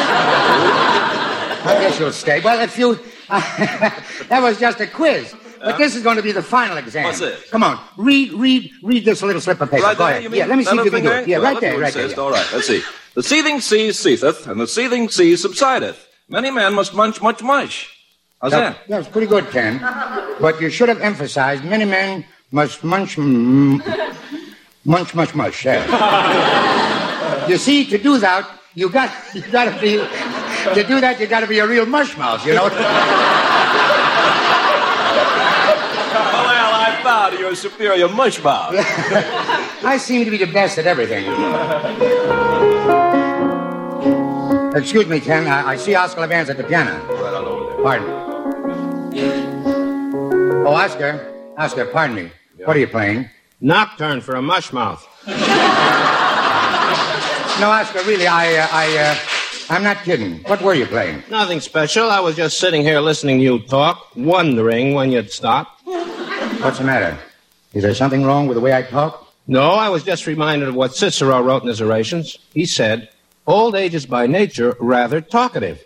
I guess you'll stay. Well, if you... that was just a quiz. But this is going to be the final exam. What's this? Come on, read, read, read this little slip of paper. Right Go there, ahead. you mean? Yeah, let me see That if you can do little it. thing Yeah, there? right Well, there, let's right see there. what it says. All right, let's see. The seething sea ceaseth, and the seething sea subsideth. Many men must munch much mush. How's that? that? That was pretty good, Ken. But you should have emphasized many men must munch, mm, munch, much, much. Yeah. You see, to do that, you got, you got to be, to do that, you got to be a real mush mouth, you know. Well, I bow to your superior mush mouth. I seem to be the best at everything. Excuse me, Ken. I, I see Oscar Levans at the piano. Right on over there. Pardon. Oh, Oscar. Oscar, pardon me. Yeah. What are you playing? Nocturne for a mush mouth. No, Oscar, really, I, uh, I, uh, I'm not kidding. What were you playing? Nothing special. I was just sitting here listening to you talk, wondering when you'd stop. What's the matter? Is there something wrong with the way I talk? No, I was just reminded of what Cicero wrote in his orations. He said, old age is by nature rather talkative.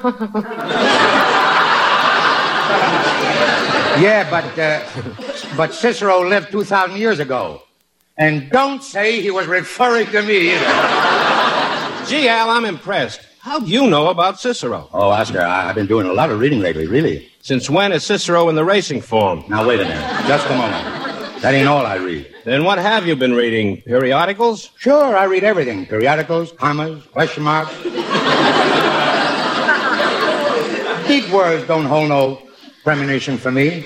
Yeah, but uh, but Cicero lived two thousand years ago. And don't say he was referring to me either. Gee, Al, I'm impressed. How do you know about Cicero? Oh, Oscar, I, I've been doing a lot of reading lately, really. Since when is Cicero in the racing form? Now, wait a minute. Just a moment. That ain't all I read. Then what have you been reading? Periodicals? Sure, I read everything. Periodicals, commas, question marks. Big words don't hold no premonition for me.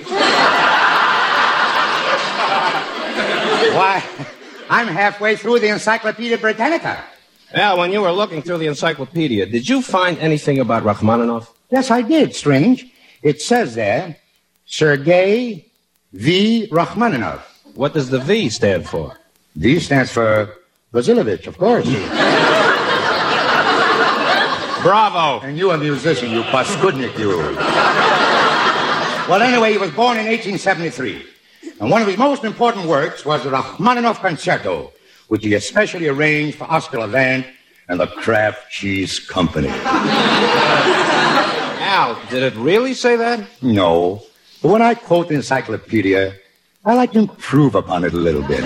Why, I'm halfway through the Encyclopedia Britannica. Al, when you were looking through the encyclopedia, did you find anything about Rachmaninoff? Yes, I did, Strange. It says there, Sergei V. Rachmaninoff. What does the V stand for? V stands for Vasilovich, of course. Bravo. And you a musician, you paskudnik, you. Well, anyway, he was born in eighteen seventy-three. And one of his most important works was the Rachmaninoff Concerto, which he especially arranged for Oscar Levant and the Kraft Cheese Company. Al, did it really say that? No. But when I quote the encyclopedia, I like to improve upon it a little bit.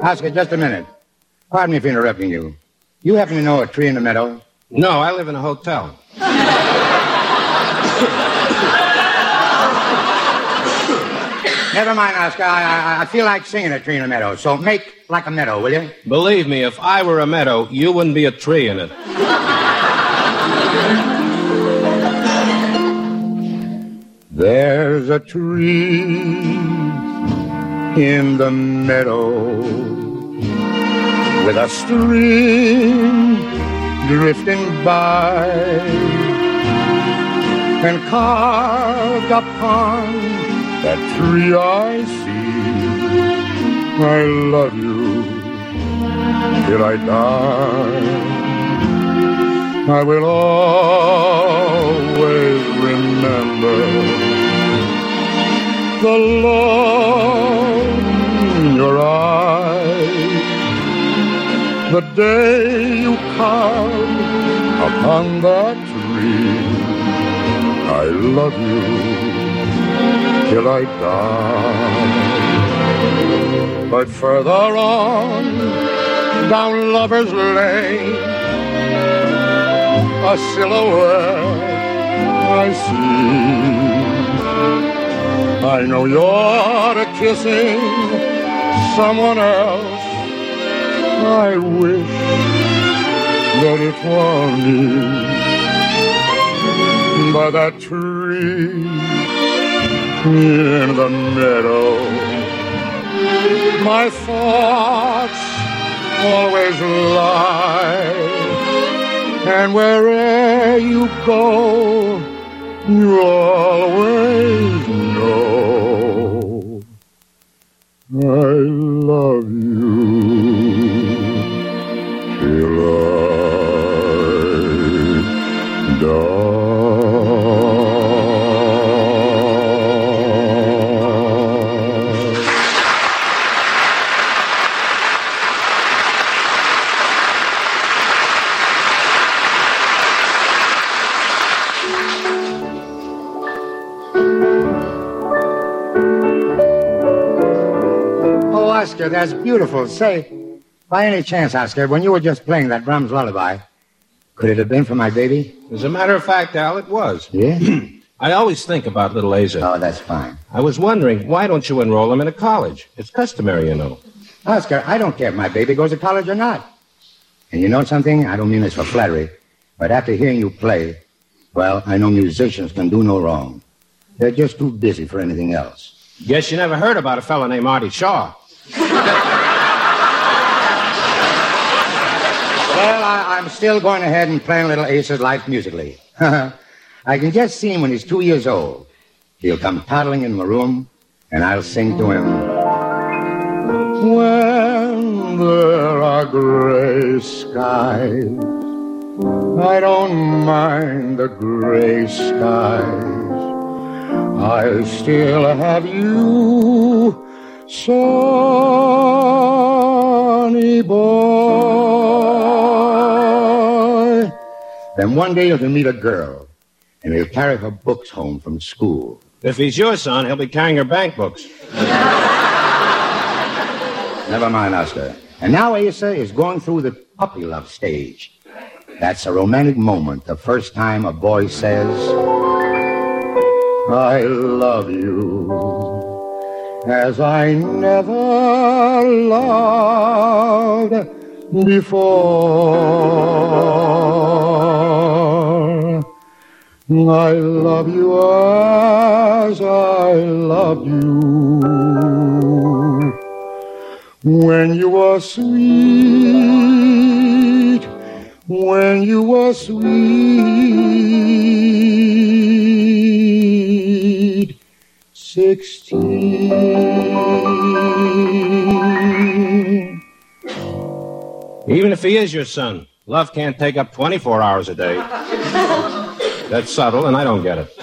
Oscar, just a minute. Pardon me for interrupting you. You happen to know a tree in the meadow? No, I live in a hotel. Never mind, Oscar. I, I, I feel like singing a tree in the meadow, so make like a meadow, will you? Believe me, if I were a meadow, you wouldn't be a tree in it. There's a tree in the meadow with a stream drifting by, and carved upon that tree I see, I love you till I die. I will always remember the look in your eyes, the day you carved upon that tree. I love you till I die. But further on, down Lover's Lane, a silhouette I see. I know you're kissing someone else. I wish that it were me. By that tree in the meadow, my thoughts always lie. And wherever you go, you always know I love you till I die. Oscar, that's beautiful. Say, by any chance, Oscar, when you were just playing that Brahms lullaby, could it have been for my baby? As a matter of fact, Al, it was. Yeah? I always think about little Asa. Oh, that's fine. I was wondering, why don't you enroll him in a college? It's customary, you know. Oscar, I don't care if my baby goes to college or not. And you know something? I don't mean this for flattery, but after hearing you play, well, I know musicians can do no wrong. They're just too busy for anything else. Guess you never heard about a fellow named Artie Shaw. Well, I, I'm still going ahead and playing little Ace's life musically. I can just see him when he's two years old. He'll come toddling in my room, and I'll sing to him. When there are gray skies, I don't mind the gray skies. I'll still have you, sonny boy. Then one day he'll meet a girl, and he'll carry her books home from school. If he's your son, he'll be carrying her bank books. Never mind, Oscar. And now Asa is going through the puppy love stage. That's a romantic moment, the first time a boy says, I love you as I never loved before. I love you as I loved you when you were sweet, when you were sweet, sixteen. Even if he is your son, love can't take up twenty-four hours a day. That's subtle, and I don't get it.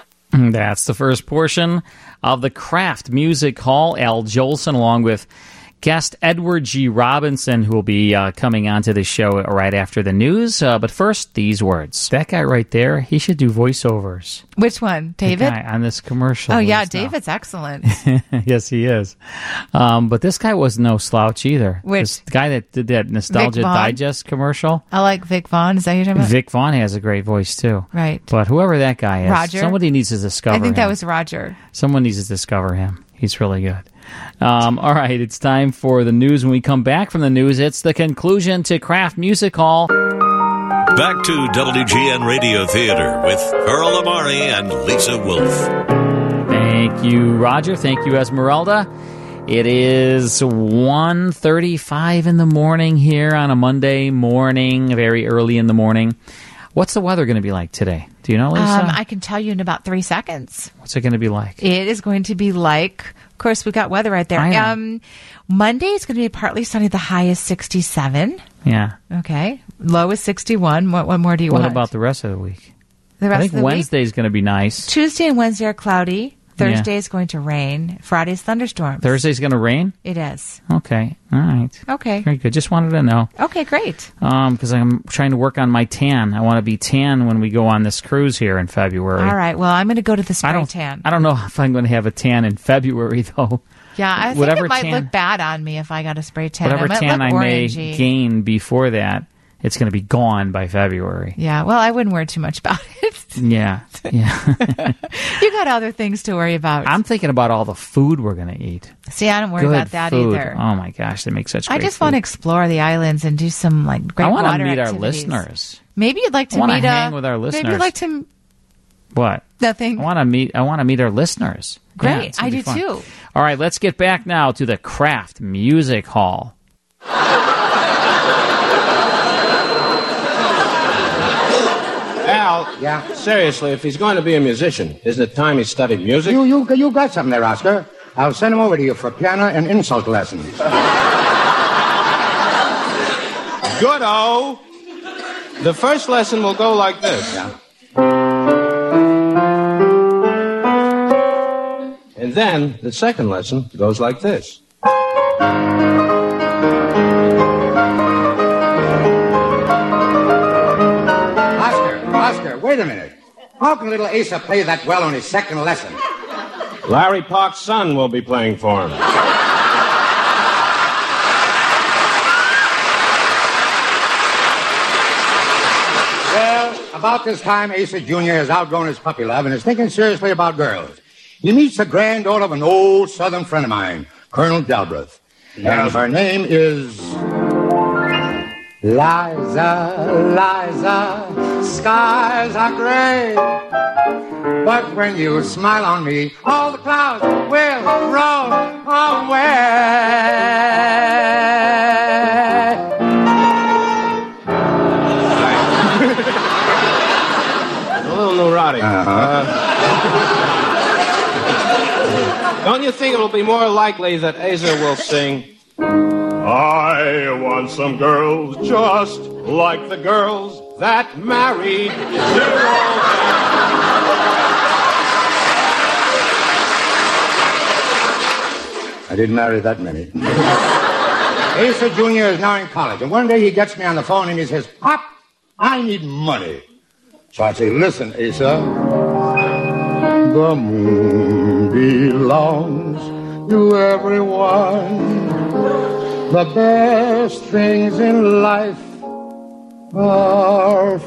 That's the first portion of the Kraft Music Hall. Al Jolson, along with guest Edward G. Robinson, who will be uh, coming onto the show right after the news. Uh, but first, these words. That guy right there, he should do voiceovers. Which one? David? The guy on this commercial. Oh, yeah, David's excellent. Yes, he is. Um, but this guy was no slouch either. Which? This guy that did that Nostalgia Digest commercial. I like Vic Vaughn. Is that what you're talking about? Vic Vaughn has a great voice, too. Right. But whoever that guy is, Roger? somebody needs to discover I think him. that was Roger. Someone needs to discover him. He's really good. Um, all right, it's time for the news. When we come back from the news, it's the conclusion to Kraft Music Hall. Back to W G N Radio Theater with Earl Amari and Lisa Wolf. Thank you, Roger. Thank you, Esmeralda. It is one thirty-five in the morning here on a Monday morning, very early in the morning. What's the weather going to be like today? Do you know, Lisa? Um, I can tell you in about three seconds. What's it going to be like? It is going to be like, of course, we got weather right there. I know. Um, Monday is going to be partly sunny. The high is sixty-seven. Yeah. Okay. Low is sixty-one. What, what more do you What want? about the rest of the week? The rest I think of the Wednesday's going to be nice. week? Tuesday and Wednesday are cloudy. Thursday Yeah. is going to rain. Friday's thunderstorms. Thursday's going to rain? It is. Okay. All right. Okay. Very good. Just wanted to know. Okay, great. Um, because I'm trying to work on my tan. I want to be tan when we go on this cruise here in February. All right. Well, I'm going to go to the spray I don't, tan. I don't know if I'm going to have a tan in February, though. Yeah, I think Whatever it might tan- look bad on me if I got a spray tan. Whatever I might tan look I may orangey. gain before that, it's going to be gone by February. Yeah, well, I wouldn't worry too much about it. Yeah, yeah. You got other things to worry about. I'm thinking about all the food we're going to eat. See, I don't worry Good about that food. either. Oh my gosh, they make such great I just food. want to explore the islands and do some like great I want to water meet our activities. listeners. Maybe you'd like to I wanna meet hang a, with our Maybe listeners. you'd like to. What? Nothing. I want to meet. I want to meet our listeners. Great, Yeah, it's gonna I be do fun. too. All right, let's get back now to the Kraft Music Hall. Al, yeah. Seriously, if he's going to be a musician, isn't it time he studied music? You, you, you got something there, Oscar. I'll send him over to you for piano and insult lessons. Good-o. The first lesson will go like this. Yeah. And then the second lesson goes like this. Oscar, Oscar, wait a minute. How can little Asa play that well on his second lesson? Larry Park's son will be playing for him. Well, about this time, Asa Junior has outgrown his puppy love and is thinking seriously about girls. He meets the granddaughter of an old southern friend of mine, Colonel Delbreth. And her name is... Liza, Liza, skies are gray. But when you smile on me, all the clouds will roll away. A little neurotic. Uh-huh. Uh, don't you think it'll be more likely that Asa will sing, I want some girls just like the girls that married I didn't marry that many. Asa Junior is now in college, and one day he gets me on the phone and he says, Pop, I need money. So I say, listen, Asa, the moon belongs to everyone. The best things in life are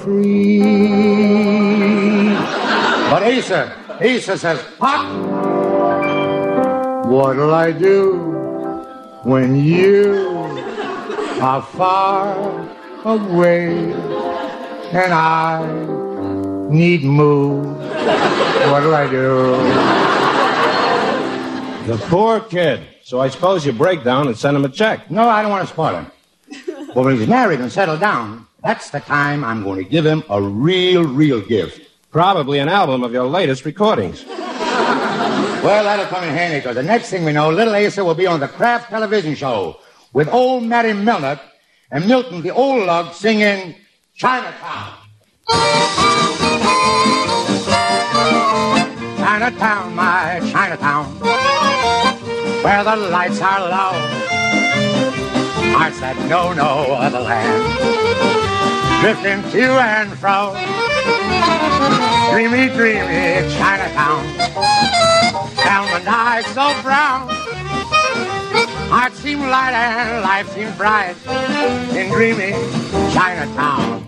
free. But Asa, Asa says, Pop, what'll I do when you are far away and I need move? What'll I do? The poor kid. So I suppose you break down and send him a check. No, I don't want to spoil him. But when he's married and settled down, that's the time I'm going to give him a real, real gift. Probably an album of your latest recordings. Well, that'll come in handy, because the next thing we know, little Asa will be on the Kraft television show with old Matty Milner and Milton the Old Lug singing Chinatown. Chinatown, my Chinatown, where the lights are low hearts that know no other land. Drifting to and fro, dreamy, dreamy Chinatown. Almond eyes so brown, hearts seem light and life seems bright in dreamy Chinatown.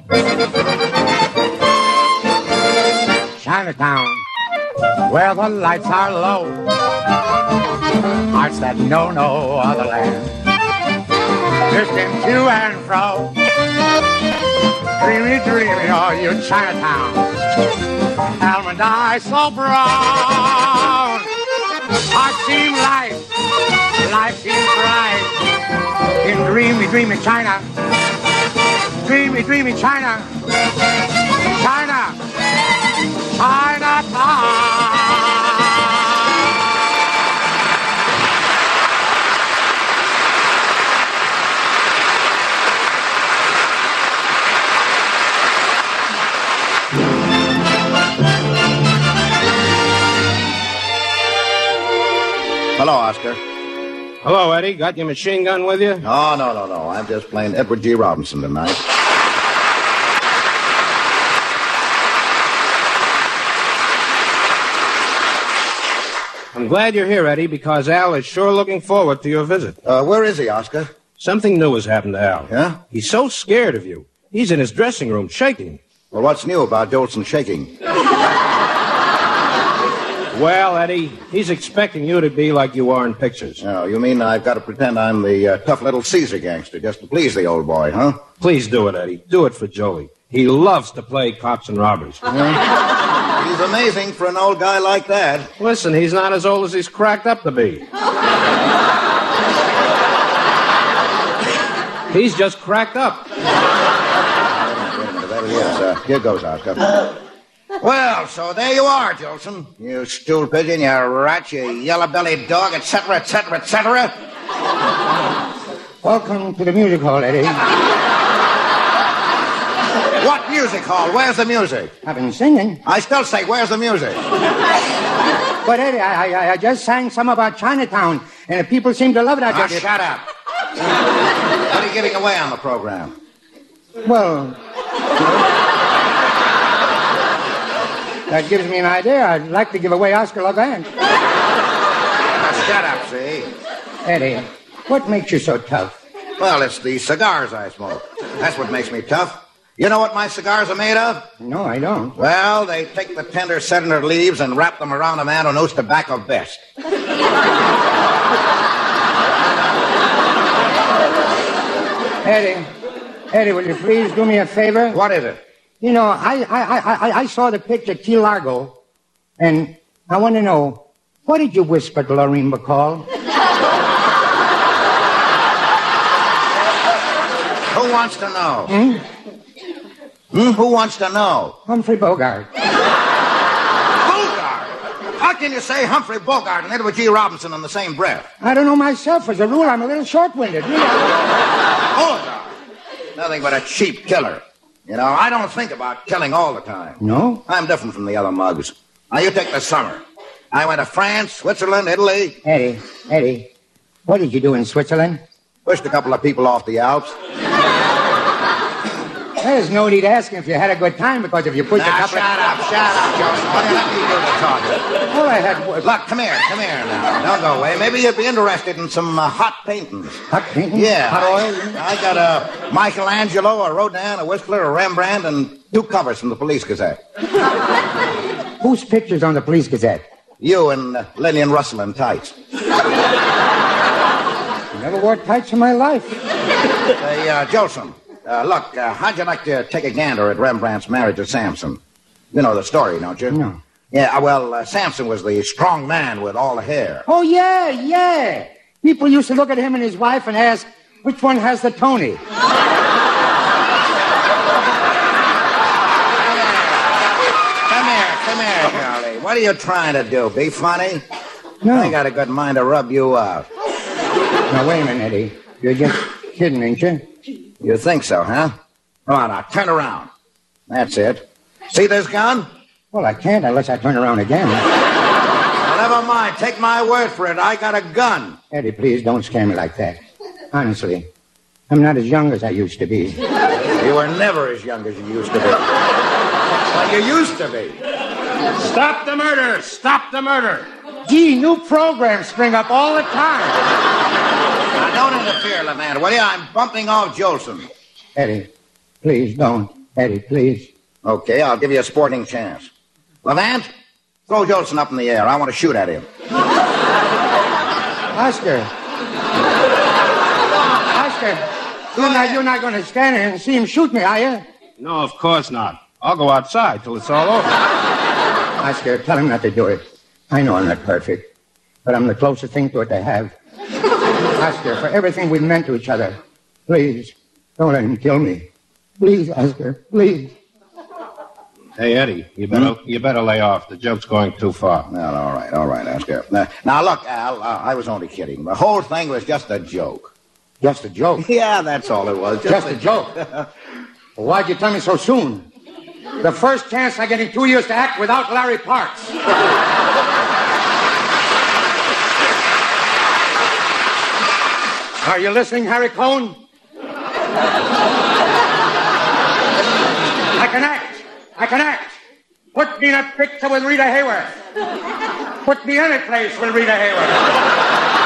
Chinatown, where the lights are low, hearts that know no other land. Drifting to and fro, dreamy, dreamy, oh, you Chinatown. Almond eyes so brown, hearts seem light, life seems bright in dreamy, dreamy China. Dreamy, dreamy China. China. Chinatown. Hello, Oscar. Hello, Eddie. Got your machine gun with you? No, no, no, no. I'm just playing Edward G. Robinson tonight. I'm glad you're here, Eddie, because Al is sure looking forward to your visit. Uh, where is he, Oscar? Something new has happened to Al. Yeah? He's so scared of you. He's in his dressing room shaking. Well, what's new about Jolson shaking? Well, Eddie, he's expecting you to be like you are in pictures. Oh, you mean I've got to pretend I'm the uh, tough little Caesar gangster just to please the old boy, huh? Please do it, Eddie. Do it for Jolie. He loves to play cops and robbers. Yeah. He's amazing for an old guy like that. Listen, he's not as old as he's cracked up to be. He's just cracked up. There he is. Uh, here goes, Oscar. Well, so there you are, Jolson. You stool pigeon, you rat, you yellow-bellied dog, et cetera, et cetera, et cetera. Welcome to the music hall, Eddie. What music hall? Where's the music? I've been singing. I still say, where's the music? But, Eddie, I, I, I just sang some about Chinatown, and the people seem to love it. Ah, shut up. What are you giving away on the program? Well... That gives me an idea. I'd like to give away Oscar Levant. Now, shut up, see? Eddie, what makes you so tough? Well, it's the cigars I smoke. That's what makes me tough. You know what my cigars are made of? No, I don't. Well, they take the tender senator leaves and wrap them around a man who knows tobacco best. Eddie, Eddie, will you please do me a favor? What is it? You know, I, I, I, I saw the picture at Key Largo, and I want to know, what did you whisper to Lorene McCall? Who wants to know? Hmm? Hmm? Who wants to know? Humphrey Bogart. Bogart? How can you say Humphrey Bogart and Edward G. Robinson in the same breath? I don't know myself. As a rule, I'm a little short-winded. Really. Bogart? Nothing but a cheap killer. You know, I don't think about killing all the time. No? I'm different from the other mugs. Now, you take the summer. I went to France, Switzerland, Italy. Eddie, Eddie, what did you do in Switzerland? Pushed a couple of people off the Alps. There's no need asking if you had a good time, because if you pushed now, a couple shut of... up, shut up, Joseph. Why don't you let me do the talking? All I had was... Look, come here, come here now. Don't go away. Maybe you'd be interested in some uh, hot paintings. Hot paintings? Yeah. Hot oil? I, I got a Michelangelo, a Rodin, a Whistler, a Rembrandt, and two covers from the Police Gazette. Whose picture's on the Police Gazette? You and uh, Lillian Russell in tights. Never wore tights in my life. Hey, uh, Jolson. Uh, look, uh, how'd you like to take a gander at Rembrandt's marriage to Samson? You know the story, don't you? No. Yeah, well, uh, Samson was the strong man with all the hair. Oh, yeah, yeah. People used to look at him and his wife and ask, which one has the Tony? Come here, come here, Charlie. What are you trying to do? Be funny? No. I got a good mind to rub you out. Now, wait a minute, Eddie. You're just kidding, ain't you? You think so, huh? Come on now, turn around. That's it. See this gun? Well, I can't unless I turn around again. Well, never mind. Take my word for it. I got a gun. Eddie, please don't scare me like that. Honestly. I'm not as young as I used to be. You were never as young as you used to be. Well, you used to be. Stop the murder! Stop the murder! Gee, new programs spring up all the time. Now, don't interfere, Levant, will you? I'm bumping off Jolson. Eddie, please don't. Eddie, please. Okay, I'll give you a sporting chance. Levant, throw Jolson up in the air. I want to shoot at him. Oscar. Oscar, you're not, you're not going to stand here and see him shoot me, are you? No, of course not. I'll go outside till it's all over. Oscar, tell him not to do it. I know I'm not perfect, but I'm the closest thing to it they have. Oscar, for everything we've meant to each other, please, don't let him kill me. Please, Oscar, please. Hey, Eddie, you better hmm? you better lay off. The joke's going too far. Well, all right, all right, Oscar. Now, now look, Al, uh, I was only kidding. The whole thing was just a joke. Just a joke? Yeah, that's all it was. Just, just a, a joke? Well, why'd you tell me so soon? The first chance I get in two years to act without Larry Parks. Are you listening, Harry Cohn? I can act. I can act. Put me in a picture with Rita Hayworth. Put me any place with Rita Hayworth.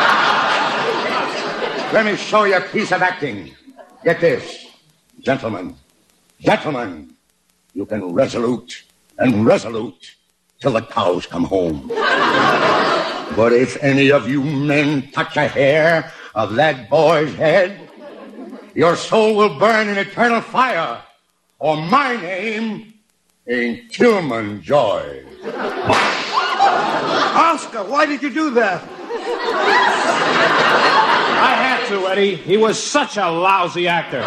Let me show you a piece of acting. Get this. Gentlemen. Gentlemen. You can resolute and resolute till the cows come home. But if any of you men touch a hair of that boy's head, your soul will burn in eternal fire, or my name ain't Tillman Joy. Oscar, why did you do that? I had to, Eddie. He was such a lousy actor.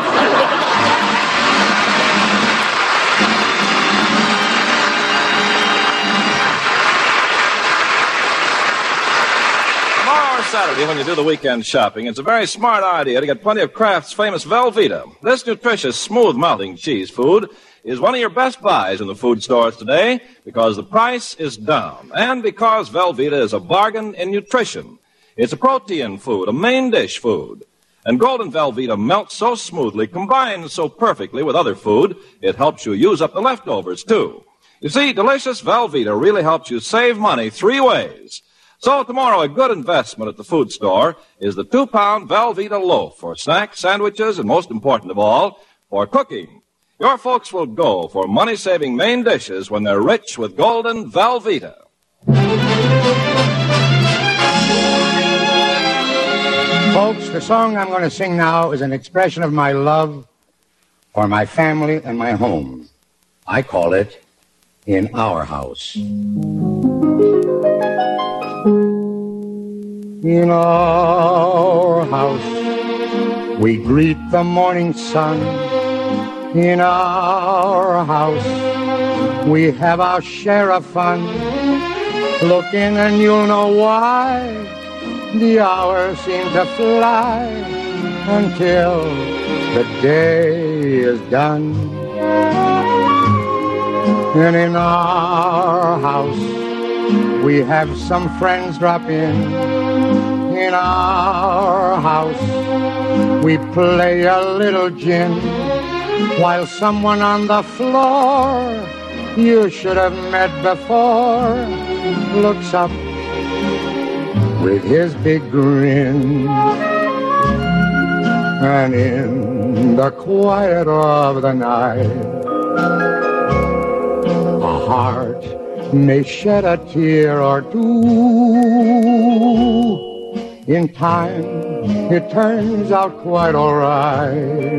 Saturday, when you do the weekend shopping, it's a very smart idea to get plenty of Kraft's famous Velveeta. This nutritious, smooth-melting cheese food is one of your best buys in the food stores today because the price is down and because Velveeta is a bargain in nutrition. It's a protein food, a main dish food. And Golden Velveeta melts so smoothly, combines so perfectly with other food, it helps you use up the leftovers, too. You see, delicious Velveeta really helps you save money three ways. So tomorrow, a good investment at the food store is the two-pound Velveeta loaf for snacks, sandwiches, and most important of all, for cooking. Your folks will go for money-saving main dishes when they're rich with Golden Velveeta. Folks, the song I'm going to sing now is an expression of my love for my family and my home. I call it In Our House. In our house, we greet the morning sun. In our house, we have our share of fun. Look in and you'll know why the hours seem to fly until the day is done. And in our house, we have some friends drop in. In our house, we play a little gin, while someone on the floor you should have met before looks up with his big grin. And in the quiet of the night, a heart may shed a tear or two. In time, it turns out quite all right.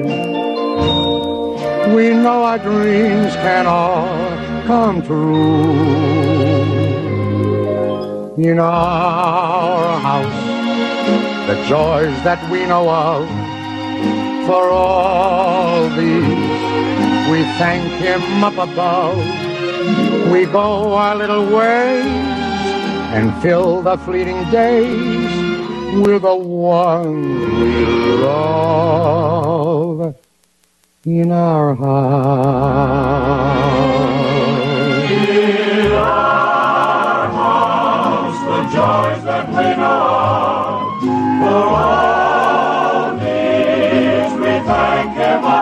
We know our dreams can all come true. In our house, the joys that we know of, for all these, we thank him up above. We go our little ways and fill the fleeting days with the ones we love in our house. In our house, the joys that we know of, for all these we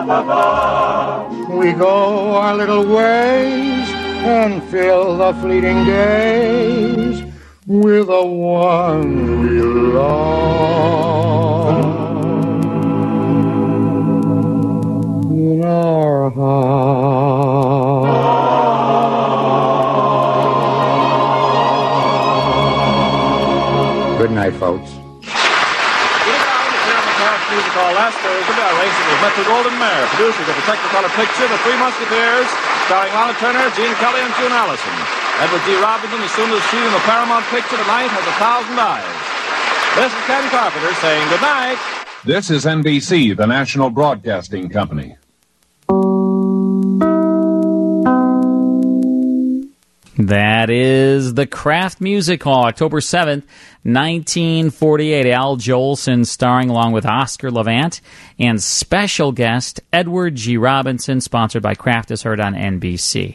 We go our little ways and fill the fleeting days with the one we love in our heart. Good night, folks. Music Hall last Thursday by racing with Metro Golden Mare, producers of the Technicolor picture The Three Musketeers, starring Lana Turner, Gene Kelly, and June Allison. Edward G. Robinson, as soon as seen in the Paramount picture tonight, has a thousand eyes. This is Ken Carpenter saying good night. This is N B C, the national broadcasting company. That is the Kraft Music Hall, October seventh, nineteen forty-eight. Al Jolson starring along with Oscar Levant and special guest Edward G. Robinson, sponsored by Kraft, is heard on N B C.